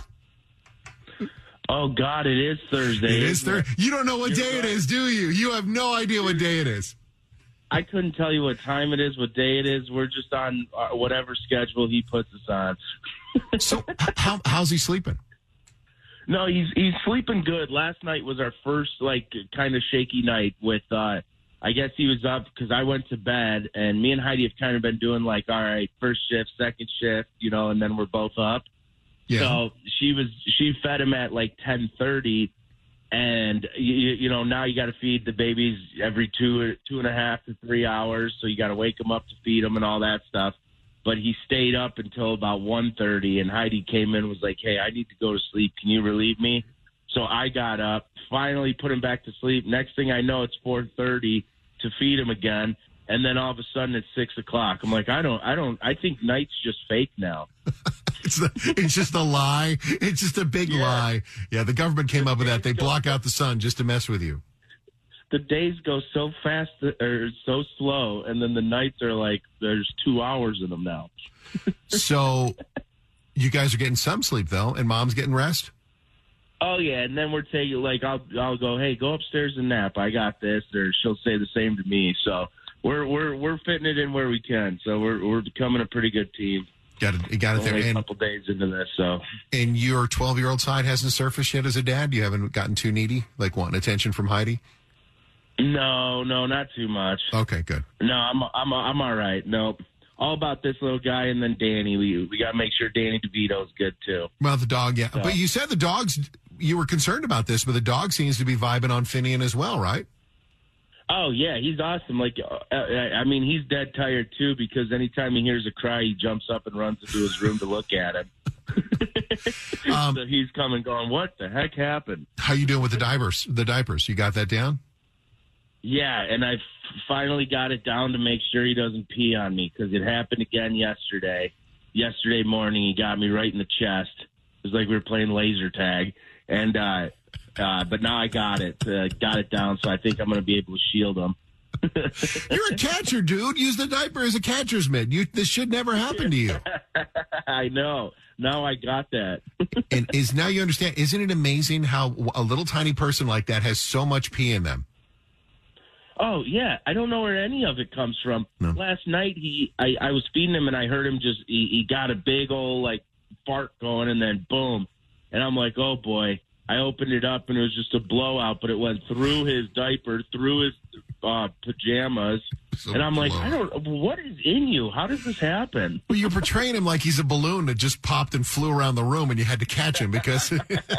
Speaker 21: oh, God, it is Thursday.
Speaker 1: It is Thursday. You don't know what day it is, do you? You have no idea what day it is.
Speaker 21: I couldn't tell you what time it is, what day it is. We're just on whatever schedule he puts us on.
Speaker 1: So how's he sleeping?
Speaker 21: No, he's sleeping good. Last night was our first, kind of shaky night with I guess he was up because I went to bed, and me and Heidi have kind of been doing all right, first shift, second shift, and then we're both up. Yeah. So she fed him at 10:30, and now you got to feed the babies every 2.5 to 3 hours, so you got to wake them up to feed them and all that stuff. But he stayed up until about 1:30, and Heidi came in and was like, hey, I need to go to sleep. Can you relieve me? So I got up, finally put him back to sleep. Next thing I know, it's 4:30 to feed him again. And then all of a sudden it's 6 o'clock. I'm like, I think night's just fake now.
Speaker 1: It's just a lie. It's just a big lie. Yeah, the government came up with that. They block out the sun just to mess with you.
Speaker 21: The days go so fast or so slow, and then the nights are there's 2 hours in them now.
Speaker 1: So you guys are getting some sleep, though, and Mom's getting rest?
Speaker 21: Oh, yeah, and then we're taking, I'll go, hey, go upstairs and nap. I got this, or she'll say the same to me. So we're fitting it in where we can. So we're becoming a pretty good team.
Speaker 1: You got it there.
Speaker 21: Only a couple days into this, so.
Speaker 1: And your 12-year-old side hasn't surfaced yet as a dad? You haven't gotten too needy, wanting attention from Heidi?
Speaker 21: No, not too much.
Speaker 1: Okay, good.
Speaker 21: No, I'm all right. Nope. All about this little guy, and then Danny. We got to make sure Danny DeVito's good, too.
Speaker 1: Well, the dog, yeah. So. But you said the dogs, you were concerned about this, but the dog seems to be vibing on Finian as well, right?
Speaker 21: Oh, yeah, he's awesome. He's dead tired, too, because anytime he hears a cry, he jumps up and runs into his room to look at him. So he's coming going, what the heck happened?
Speaker 1: How you doing with the diapers? You got that down?
Speaker 21: Yeah, and I finally got it down to make sure he doesn't pee on me, because it happened again yesterday. Yesterday morning, he got me right in the chest. It was like we were playing laser tag. And but now I got it down, so I think I'm going to be able to shield him.
Speaker 1: You're a catcher, dude. Use the diaper as a catcher's mitt. This should never happen to you.
Speaker 21: I know. Now I got that.
Speaker 1: And now you understand. Isn't it amazing how a little tiny person like that has so much pee in them?
Speaker 21: Oh, yeah. I don't know where any of it comes from. No. Last night, I was feeding him, and I heard him he got a big old, fart going, and then boom. And I'm like, oh, boy. I opened it up, and it was just a blowout, but it went through his diaper, through his pajamas. And I'm like, what is in you? How does this happen?
Speaker 1: Well, you're portraying him like he's a balloon that just popped and flew around the room, and you had to catch him because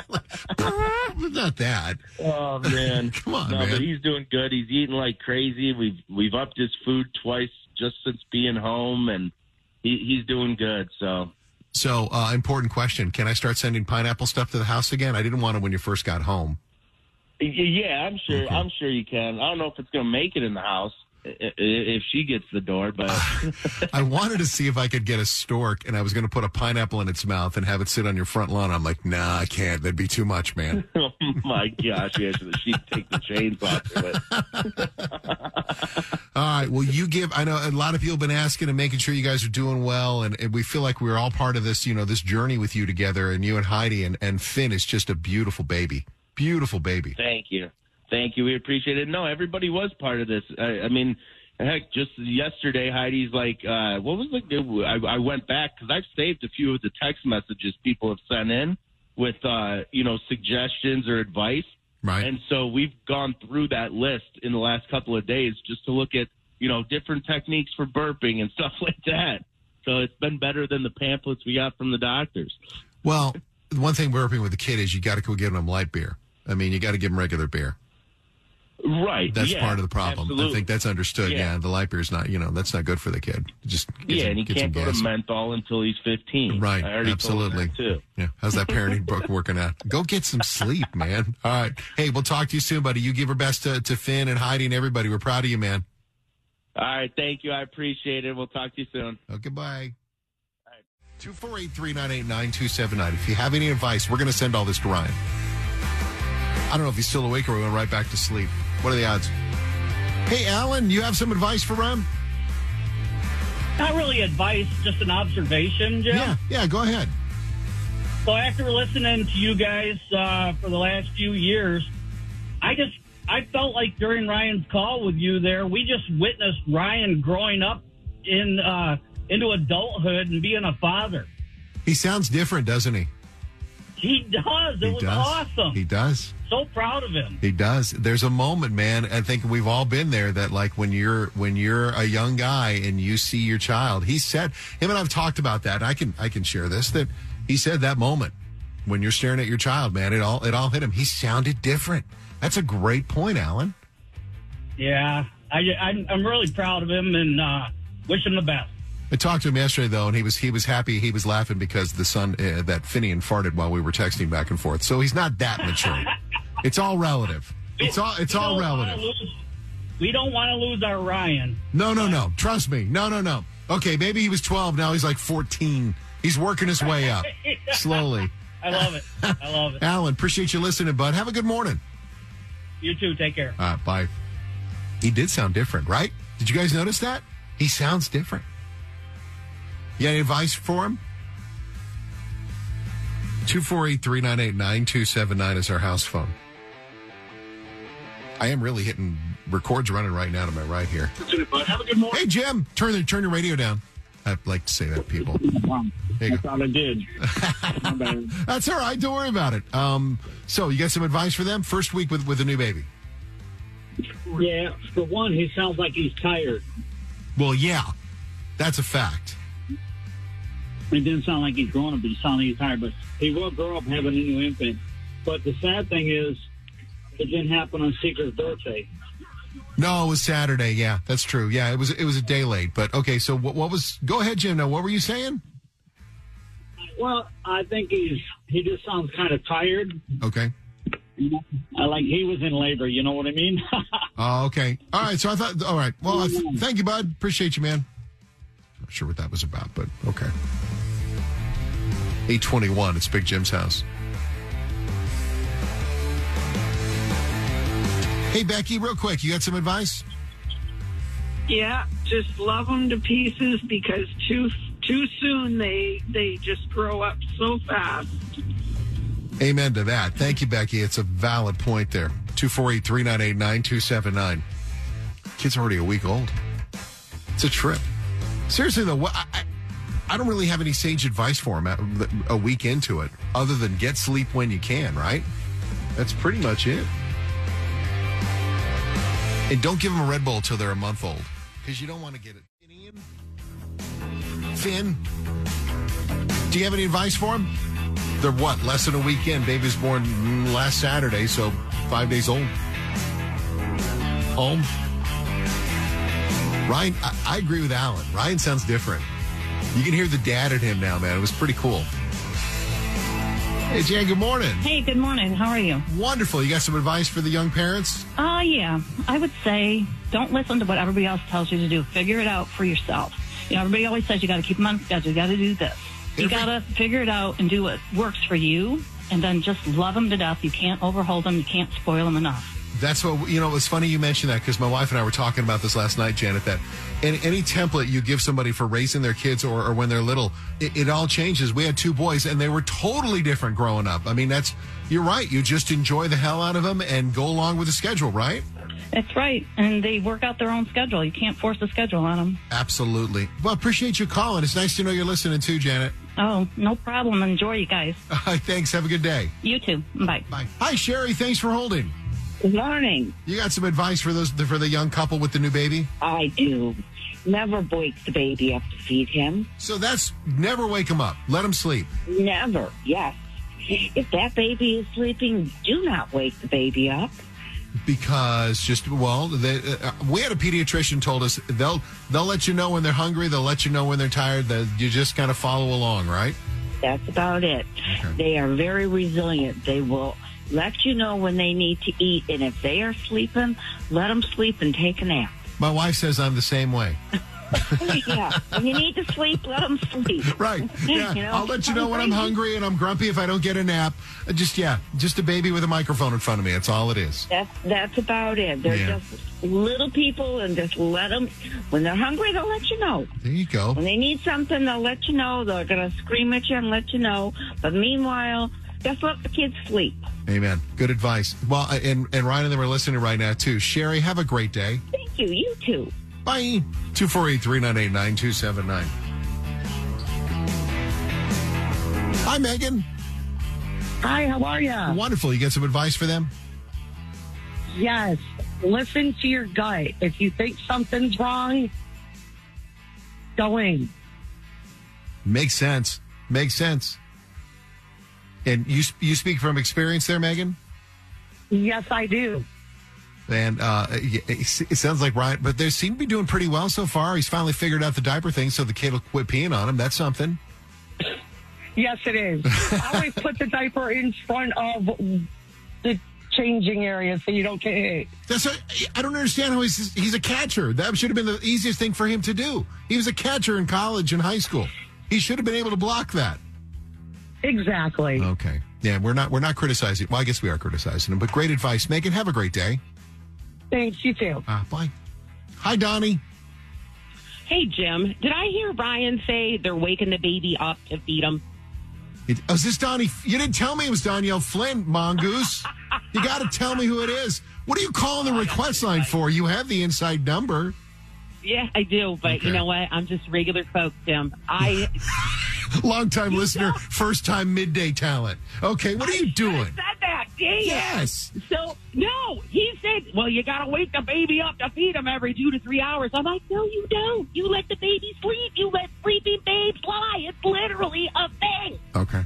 Speaker 1: not that.
Speaker 21: Oh, man.
Speaker 1: Come on,
Speaker 21: no,
Speaker 1: man.
Speaker 21: But he's doing good. He's eating like crazy. We've upped his food twice just since being home, and he's doing good, So,
Speaker 1: important question. Can I start sending pineapple stuff to the house again? I didn't want to when you first got home.
Speaker 21: Yeah, I'm sure. Okay. I'm sure you can. I don't know if it's going to make it in the house if she gets the door, but
Speaker 1: I wanted to see if I could get a stork, and I was going to put a pineapple in its mouth and have it sit on your front lawn. I'm like, nah, I can't. That'd be too much, man.
Speaker 21: Oh my gosh! Yeah, she'd take the chains off of it.
Speaker 1: All right. Well, I know a lot of people have been asking and making sure you guys are doing well, and we feel like we're all part of this, this journey with you together, and you and Heidi and Finn is just a beautiful baby. Beautiful baby.
Speaker 21: Thank you. Thank you. We appreciate it. No, everybody was part of this. I mean, heck, just yesterday, Heidi's like, what was the? I went back because I've saved a few of the text messages people have sent in with, suggestions or advice.
Speaker 1: Right.
Speaker 21: And so we've gone through that list in the last couple of days just to look at, different techniques for burping and stuff like that. So it's been better than the pamphlets we got from the doctors.
Speaker 1: Well, one thing burping with the kid is you got to go give them light beer. I mean, you got to give them regular beer.
Speaker 21: Right.
Speaker 1: That's part of the problem.
Speaker 21: Absolutely.
Speaker 1: I think that's understood. Yeah. The light beer is not, that's not good for the kid. Just
Speaker 21: and he can't go to menthol until he's 15.
Speaker 1: Right.
Speaker 21: I already
Speaker 1: Absolutely.
Speaker 21: told him that too.
Speaker 1: Yeah. How's that parenting book working out? Go get some sleep, man. All right. Hey, we'll talk to you soon, buddy. You give our best to Finn and Heidi and everybody. We're proud of you, man.
Speaker 21: All right. Thank you. I appreciate it. We'll talk to you soon.
Speaker 1: Oh, goodbye. 248-398-9279. If you have any advice, we're going to send all this to Ryan. I don't know if he's still awake or we went right back to sleep. What are the odds? Hey, Alan, you have some advice for Ryan?
Speaker 3: Not really advice, just an observation, Jim.
Speaker 1: Yeah, go ahead.
Speaker 3: So after listening to you guys for the last few years, I felt like during Ryan's call with you there, we just witnessed Ryan growing up into adulthood and being a father.
Speaker 1: He sounds different, doesn't he?
Speaker 3: He does. It was awesome.
Speaker 1: He does.
Speaker 3: So proud of him.
Speaker 1: He does. There's a moment, man. I think we've all been there that, like, when you're a young guy and you see your child, he said, him and I've talked about that. I can share this, that he said that moment when you're staring at your child, man, it all hit him. He sounded different. That's a great point, Alan.
Speaker 3: Yeah. I'm really proud of him and wish him the best.
Speaker 1: I talked to him yesterday, though, and he was happy. He was laughing because the son, that Finian farted while we were texting back and forth. So he's not that mature. It's all relative. It's all relative.
Speaker 3: We don't want to lose our Ryan.
Speaker 1: No. Trust me. No. Okay, maybe he was 12. Now he's like 14. He's working his way up slowly.
Speaker 3: I love it.
Speaker 1: Alan, appreciate you listening, bud. Have a good morning.
Speaker 3: You too. Take care.
Speaker 1: Bye. He did sound different, right? Did you guys notice that? He sounds different. You got any advice for him? 248-398-9279 is our house phone. I am really hitting records running right now to my right here.
Speaker 3: Have a good morning.
Speaker 1: Hey, Jim, turn your radio down. I'd like to say that to people.
Speaker 3: I thought I did.
Speaker 1: That's all right. Don't worry about it. So you got some advice for them? First week with a new baby.
Speaker 3: Yeah. For one, he sounds like he's tired.
Speaker 1: Well, yeah. That's a fact.
Speaker 3: It didn't sound like he's growing up, but he sounded like he's tired. But he will grow up having a new infant. But the sad thing is, it didn't happen on Seeker's birthday.
Speaker 1: No, it was Saturday. Yeah, that's true. Yeah, it was a day late. But okay, so what was? Go ahead, Jim. Now, what were you saying?
Speaker 3: Well, I think he just sounds kind of tired.
Speaker 1: Okay.
Speaker 3: Like he was in labor. You know what I mean?
Speaker 1: Oh, okay. All right. So I thought. All right. Well, thank you, bud. Appreciate you, man. Not sure what that was about, but okay. 8:21. It's Big Jim's house. Hey, Becky, real quick, you got some advice?
Speaker 22: Yeah, just love them to pieces because too soon they just grow up so fast.
Speaker 1: Amen to that. Thank you, Becky. It's a valid point there. 248-398-9279. Kid's already a week old. It's a trip. Seriously, though, I don't really have any sage advice for him a week into it, other than get sleep when you can, right? That's pretty much it. And don't give them a Red Bull till they're a month old, because you don't want to get it. Finn, do you have any advice for him? They're what? Less than a week in. Baby's born last Saturday, so 5 days old. Home. Ryan, I agree with Alan. Ryan sounds different. You can hear the dad in him now, man. It was pretty cool. Hey, Jan, good morning.
Speaker 23: Hey, good morning. How are you?
Speaker 1: Wonderful. You got some advice for the young parents?
Speaker 23: Yeah. I would say don't listen to what everybody else tells you to do. Figure it out for yourself. You know, everybody always says you got to keep them on schedule. You got to do this. You got to figure it out and do what works for you, and then just love them to death. You can't overhold them. You can't spoil them enough.
Speaker 1: That's what, it was funny you mentioned that because my wife and I were talking about this last night, Janet, that any template you give somebody for raising their kids or when they're little, it all changes. We had 2 boys and they were totally different growing up. I mean, you're right. You just enjoy the hell out of them and go along with the schedule, right?
Speaker 23: That's right. And they work out their own schedule. You can't force a schedule on them.
Speaker 1: Absolutely. Well, appreciate you calling. It's nice to know you're listening too, Janet.
Speaker 23: Oh, no problem. Enjoy, you guys.
Speaker 1: Thanks. Have a good day.
Speaker 23: You too. Bye.
Speaker 1: Bye. Hi, Sherry. Thanks for holding.
Speaker 6: Good morning.
Speaker 1: You got some advice for the young couple with the new baby?
Speaker 6: I do. Never wake the baby up to feed him.
Speaker 1: So that's never wake him up. Let him sleep.
Speaker 6: Never. Yes. If that baby is sleeping, do not wake the baby up.
Speaker 1: Because we had a pediatrician told us they'll let you know when they're hungry. They'll let you know when they're tired. You just kind of follow along, right?
Speaker 6: That's about it. Okay. They are very resilient. They will let you know when they need to eat, and if they are sleeping, let them sleep and take a nap.
Speaker 1: My wife says I'm the same way.
Speaker 6: Yeah, when you need to sleep, let them sleep.
Speaker 1: Right. Yeah. I'll let you know when I'm hungry and I'm grumpy if I don't get a nap. Just a baby with a microphone in front of me. That's all it is.
Speaker 6: That's about it. They're just little people, and just let them. When they're hungry, they'll let you know.
Speaker 1: There you go.
Speaker 6: When they need something, they'll let you know. They're going to scream at you and let you know. But meanwhile, just let the kids sleep.
Speaker 1: Amen. Good advice. Well, and Ryan and them are listening right now, too. Sherry, have a great day.
Speaker 6: Thank you. You too.
Speaker 1: Bye. 248-398-9279. Hi, Megan.
Speaker 8: Hi, how are you?
Speaker 1: Wonderful. You got some advice for them?
Speaker 8: Yes. Listen to your gut. If you think something's wrong, go in.
Speaker 1: Makes sense. And you speak from experience there, Megan?
Speaker 8: Yes, I do.
Speaker 1: And it sounds like Ryan, but they seem to be doing pretty well so far. He's finally figured out the diaper thing, so the kid will quit peeing on him. That's something.
Speaker 8: Yes, it is. I always put the diaper in front of the changing area so you don't get hit.
Speaker 1: I don't understand how he's a catcher. That should have been the easiest thing for him to do. He was a catcher in college and high school. He should have been able to block that.
Speaker 8: Exactly.
Speaker 1: Okay. Yeah, we're not criticizing. Well, I guess we are criticizing him, but great advice. Megan, have a great day.
Speaker 8: Thanks, you too.
Speaker 1: Bye. Hi, Donnie.
Speaker 9: Hey, Jim. Did I hear Ryan say they're waking the baby up to feed him?
Speaker 1: Is this Donnie? You didn't tell me it was Danielle Flynn, Mongoose. You got to tell me who it is. What are you calling the request line for? You have the inside number.
Speaker 9: Yeah, I do, but You know what? I'm just regular folk, Jim.
Speaker 1: Long-time listener, first-time midday talent. Okay, what are you doing?
Speaker 9: Said that, dang
Speaker 1: Yes.
Speaker 9: So, no, he said, well, you got to wake the baby up to feed him every 2 to 3 hours. I'm like, no, you don't. You let the baby sleep. You let sleeping babes lie. It's literally a thing.
Speaker 1: Okay.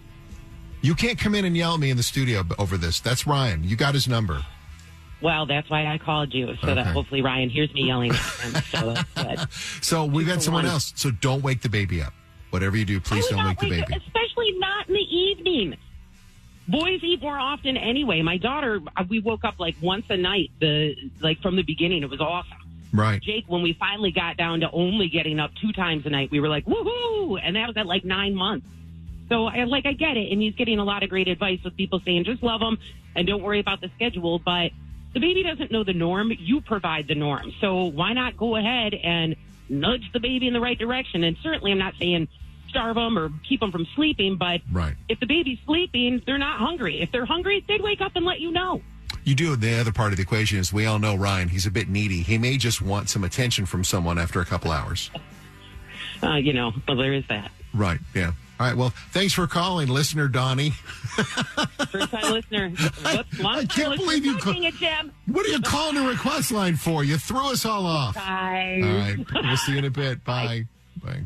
Speaker 1: You can't come in and yell at me in the studio over this. That's Ryan. You got his number.
Speaker 9: Well, that's why I called you, so that hopefully Ryan hears me yelling at him. So that's good.
Speaker 1: So we've got someone else. So don't wake the baby up. Whatever you do, please don't wake the baby.
Speaker 9: Especially not in the evening. Boys eat more often anyway. My daughter, we woke up like once a night, from the beginning. It was awesome.
Speaker 1: Right.
Speaker 9: Jake, when we finally got down to only getting up 2 times a night, we were like, woohoo! And that was at like 9 months. So I get it. And he's getting a lot of great advice with people saying, just love him and don't worry about the schedule. But the baby doesn't know the norm. You provide the norm. So why not go ahead and nudge the baby in the right direction? And certainly I'm not saying starve them or keep them from sleeping, but if the baby's sleeping, they're not hungry. If they're hungry, they'd wake up and let you know.
Speaker 1: You do. The other part of the equation is we all know Ryan. He's a bit needy. He may just want some attention from someone after a couple hours.
Speaker 9: Well, there is that.
Speaker 1: Right, yeah. All right, well, thanks for calling, listener Donnie.
Speaker 9: First-time listener.
Speaker 1: I can't believe you called. What are you calling the request line for? You threw us all off.
Speaker 9: Bye.
Speaker 1: All right, we'll see you in a bit. Bye. Bye.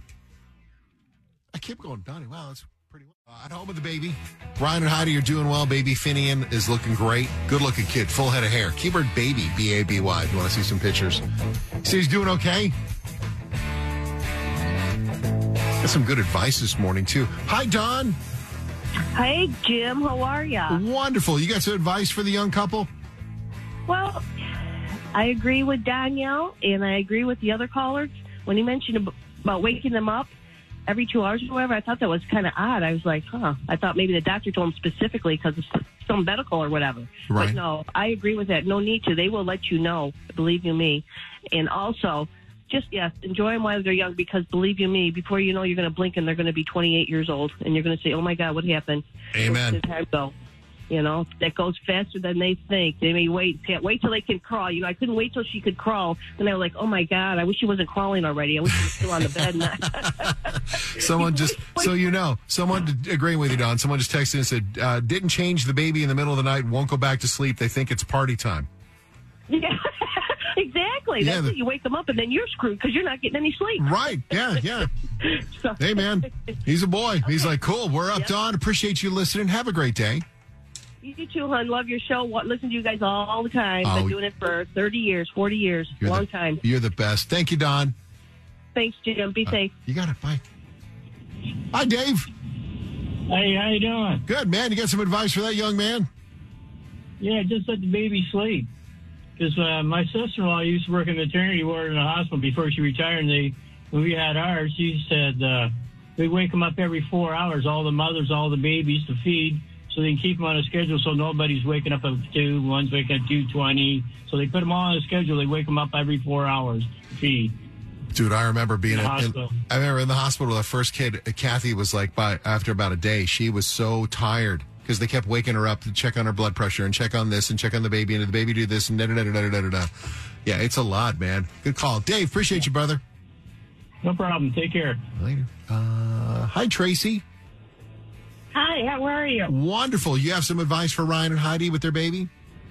Speaker 1: I keep going, Donnie. Wow, that's pretty well. At home with the baby. Ryan and Heidi are doing well. Baby Finian is looking great. Good-looking kid. Full head of hair. Keyword baby, B-A-B-Y, if you want to see some pictures. See, he's doing okay. Got some good advice this morning, too. Hi, Don.
Speaker 24: Hey, Jim. How are you?
Speaker 1: Wonderful. You got some advice for the young couple?
Speaker 24: Well, I agree with Danielle, and I agree with the other callers. When you mentioned about waking them up, every 2 hours or whatever. I thought that was kind of odd. I was like, I thought maybe the doctor told him specifically because of some medical or whatever.
Speaker 1: Right.
Speaker 24: But no, I agree with that. No need to. They will let you know, believe you me. And also, just, enjoy them while they're young because, believe you me, before you know, you're going to blink and they're going to be 28 years old. And you're going to say, oh, my God, what happened?
Speaker 1: Amen.
Speaker 24: Where did time go? You know, that goes faster than they think. They may can't wait till they can crawl. You know, I couldn't wait till she could crawl. Then I was like, oh, my God, I wish she wasn't crawling already. I wish she was still on the bed.
Speaker 1: Someone just, so you know, someone agreeing with you, Don, someone just texted and said, didn't change the baby in the middle of the night, won't go back to sleep. They think it's party time.
Speaker 24: Yeah, exactly. That's it. You wake them up and then you're screwed because you're not getting any sleep.
Speaker 1: Right. Yeah.
Speaker 24: So,
Speaker 1: hey, man, he's a boy. Okay. He's like, cool. We're up, Don. Appreciate you listening. Have a great day.
Speaker 24: You too, hon. Love your show. Listen to you guys all the time. Been doing it for 30 years, 40 years. Long time.
Speaker 1: You're the best. Thank you, Don.
Speaker 24: Thanks, Jim. Be safe.
Speaker 1: You got it. Bye. Hi, Dave.
Speaker 5: Hey, how you doing?
Speaker 1: Good, man. You got some advice for that young man?
Speaker 5: Yeah, just let the baby sleep. Because my sister-in-law used to work in the maternity ward in the hospital before she retired. And when we had ours, she said we wake them up every 4 hours, all the mothers, all the babies to feed, so they can keep them on a schedule so nobody's waking up at 2, one's waking up at 2:20. So they put them all on a schedule. They wake them up every 4 hours to feed.
Speaker 1: Dude, I remember being in the hospital with our first kid. Kathy was like, after about a day, she was so tired because they kept waking her up to check on her blood pressure and check on this and check on the baby, and did the baby do this and da-da-da-da-da-da-da. Yeah, it's a lot, man. Good call. Dave, appreciate you, brother.
Speaker 5: No problem. Take care.
Speaker 1: Later. Hi, Tracy.
Speaker 7: Hi, how are you?
Speaker 1: Wonderful. You have some advice for Ryan and Heidi with their baby?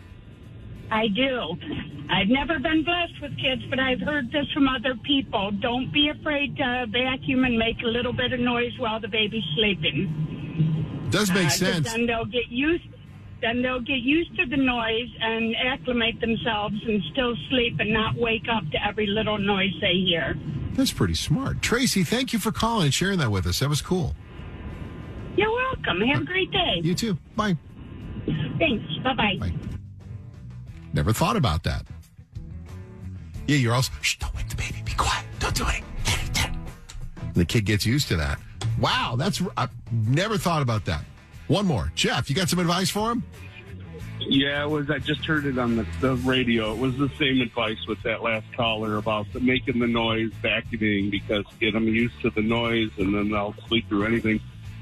Speaker 7: I do. I've never been blessed with kids, but I've heard this from other people. Don't be afraid to vacuum and make a little bit of noise while the baby's sleeping.
Speaker 1: Does make sense.
Speaker 7: Then they'll get used. Then they'll get used to the noise and acclimate themselves and still sleep and not wake up to every little noise they hear.
Speaker 1: That's pretty smart. Tracy, thank you for calling and sharing that with us. That was cool.
Speaker 7: You're welcome. Have a great day.
Speaker 1: You too. Bye.
Speaker 7: Thanks. Bye-bye.
Speaker 1: Bye. Never thought about that. Yeah, you're also, don't wake the baby. Be quiet. Don't do anything. The kid gets used to that. Wow, I've never thought about that. One more. Jeff, you got some advice for him?
Speaker 10: Yeah, I just heard it on the radio. It was the same advice with that last caller about making the noise, vacuuming, because get them used to the noise and then they'll sleep through anything.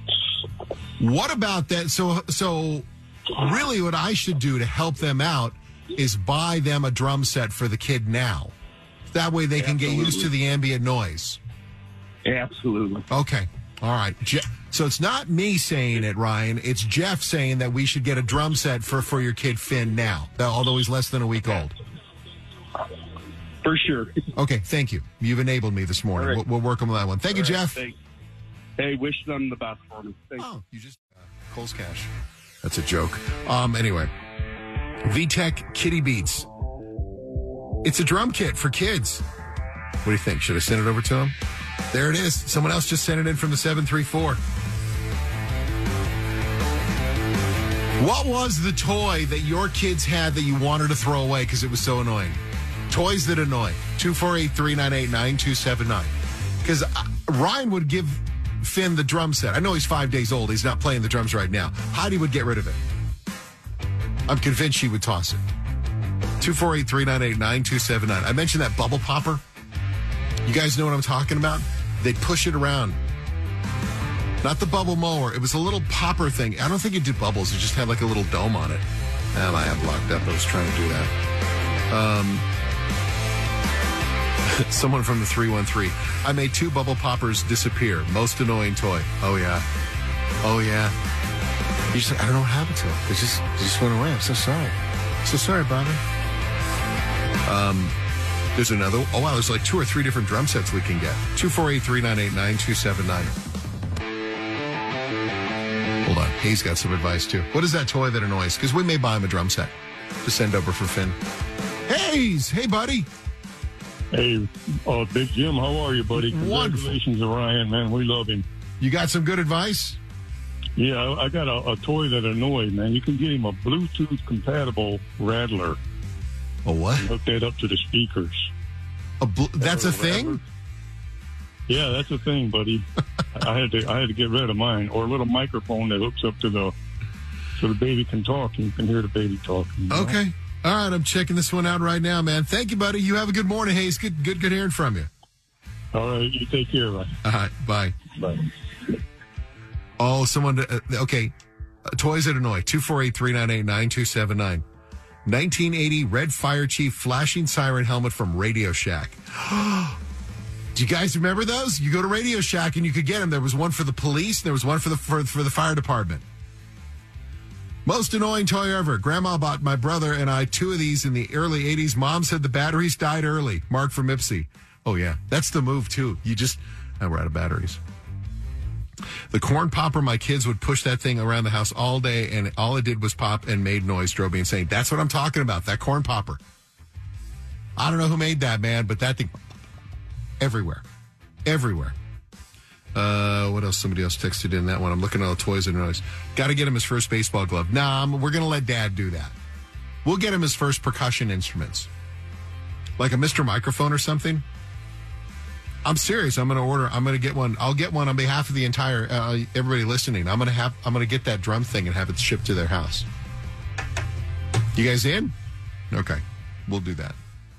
Speaker 1: What about that? So really what I should do to help them out is buy them a drum set for the kid now. That way they can get used to the ambient noise.
Speaker 10: Absolutely.
Speaker 1: Okay. All right. So it's not me saying it, Ryan. It's Jeff saying that we should get a drum set for your kid Finn now, although he's less than a week old.
Speaker 10: For sure.
Speaker 1: Okay. Thank you. You've enabled me this morning. Right. We'll work on that one. Thank you, Jeff.
Speaker 10: Thanks. Hey, wish them the best for me. Thanks.
Speaker 1: Oh, you just Cole's Cash. That's a joke. Anyway, VTech Kitty Beats. It's a drum kit for kids. What do you think? Should I send it over to him? There it is. Someone else just sent it in from the 734. What was the toy that your kids had that you wanted to throw away because it was so annoying? Toys that annoy. 248-398-9279. Because Ryan would give Finn the drum set. I know he's 5 days old. He's not playing the drums right now. Heidi would get rid of it. I'm convinced she would toss it. 248-398-9279. I mentioned that bubble popper. You guys know what I'm talking about? They'd push it around. Not the bubble mower. It was a little popper thing. I don't think it did bubbles. It just had like a little dome on it. And I have locked up. I was trying to do that. Someone from the 313. I made 2 bubble poppers disappear. Most annoying toy. Oh, yeah. You just, I don't know what happened to them. They just went away. I'm so sorry. So sorry, Bobby. There's another. Oh, wow. There's like 2 or 3 different drum sets we can get. 248-398-9279. Hold on. He's got some advice, too. What is that toy that annoys? Because we may buy him a drum set to send over for Finn. Hey, buddy.
Speaker 11: Hey, Big Jim, how are you, buddy? Congratulations to Ryan, man. We love him.
Speaker 1: You got some good advice?
Speaker 11: Yeah, I got a toy that annoys, man. You can get him a Bluetooth-compatible rattler.
Speaker 1: A what?
Speaker 11: Hook that up to the speakers.
Speaker 1: That's a thing?
Speaker 11: Yeah, that's a thing, buddy. I had to get rid of mine, or a little microphone that hooks up to the so the baby can talk and you can hear the baby talking. You know?
Speaker 1: Okay. All right, I'm checking this one out right now, man. Thank you, buddy. You have a good morning, Hayes. Good hearing from you.
Speaker 11: All right, you take care, man.
Speaker 1: All right, bye.
Speaker 11: Bye.
Speaker 1: Oh, someone, okay. Toys at Hanoi, 248-398-9279. 1980 Red Fire Chief flashing siren helmet from Radio Shack. Do you guys remember those? You go to Radio Shack and you could get them. There was one for the police. There was one for the fire department. Most annoying toy ever. Grandma bought my brother and I 2 of these in the early 80s. Mom said the batteries died early. Mark from Ipsy. Oh, yeah. That's the move, too. We're out of batteries. The corn popper, my kids would push that thing around the house all day, and all it did was pop and made noise, drove me insane. That's what I'm talking about, that corn popper. I don't know who made that, man, but that thing, everywhere. What else? Somebody else texted in that one. I'm looking at all the toys and noise. Got to get him his first baseball glove. Nah, we're going to let Dad do that. We'll get him his first percussion instruments. Like a Mr. Microphone or something. I'm serious. I'm going to get one. I'll get one on behalf of the entire, everybody listening. I'm going to get that drum thing and have it shipped to their house. You guys in? Okay. We'll do that.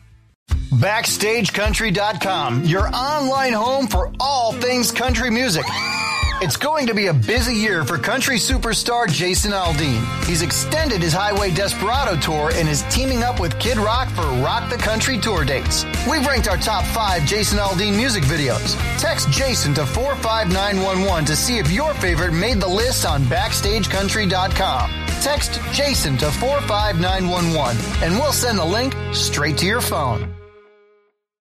Speaker 2: BackstageCountry.com, your online home for all things country music. It's going to be a busy year for country superstar Jason Aldean. He's extended his Highway Desperado tour and is teaming up with Kid Rock for Rock the Country tour dates. We've ranked our top 5 Jason Aldean music videos. Text Jason to 45911 to see if your favorite made the list on BackstageCountry.com. Text Jason to 45911 and we'll send the link straight to your phone.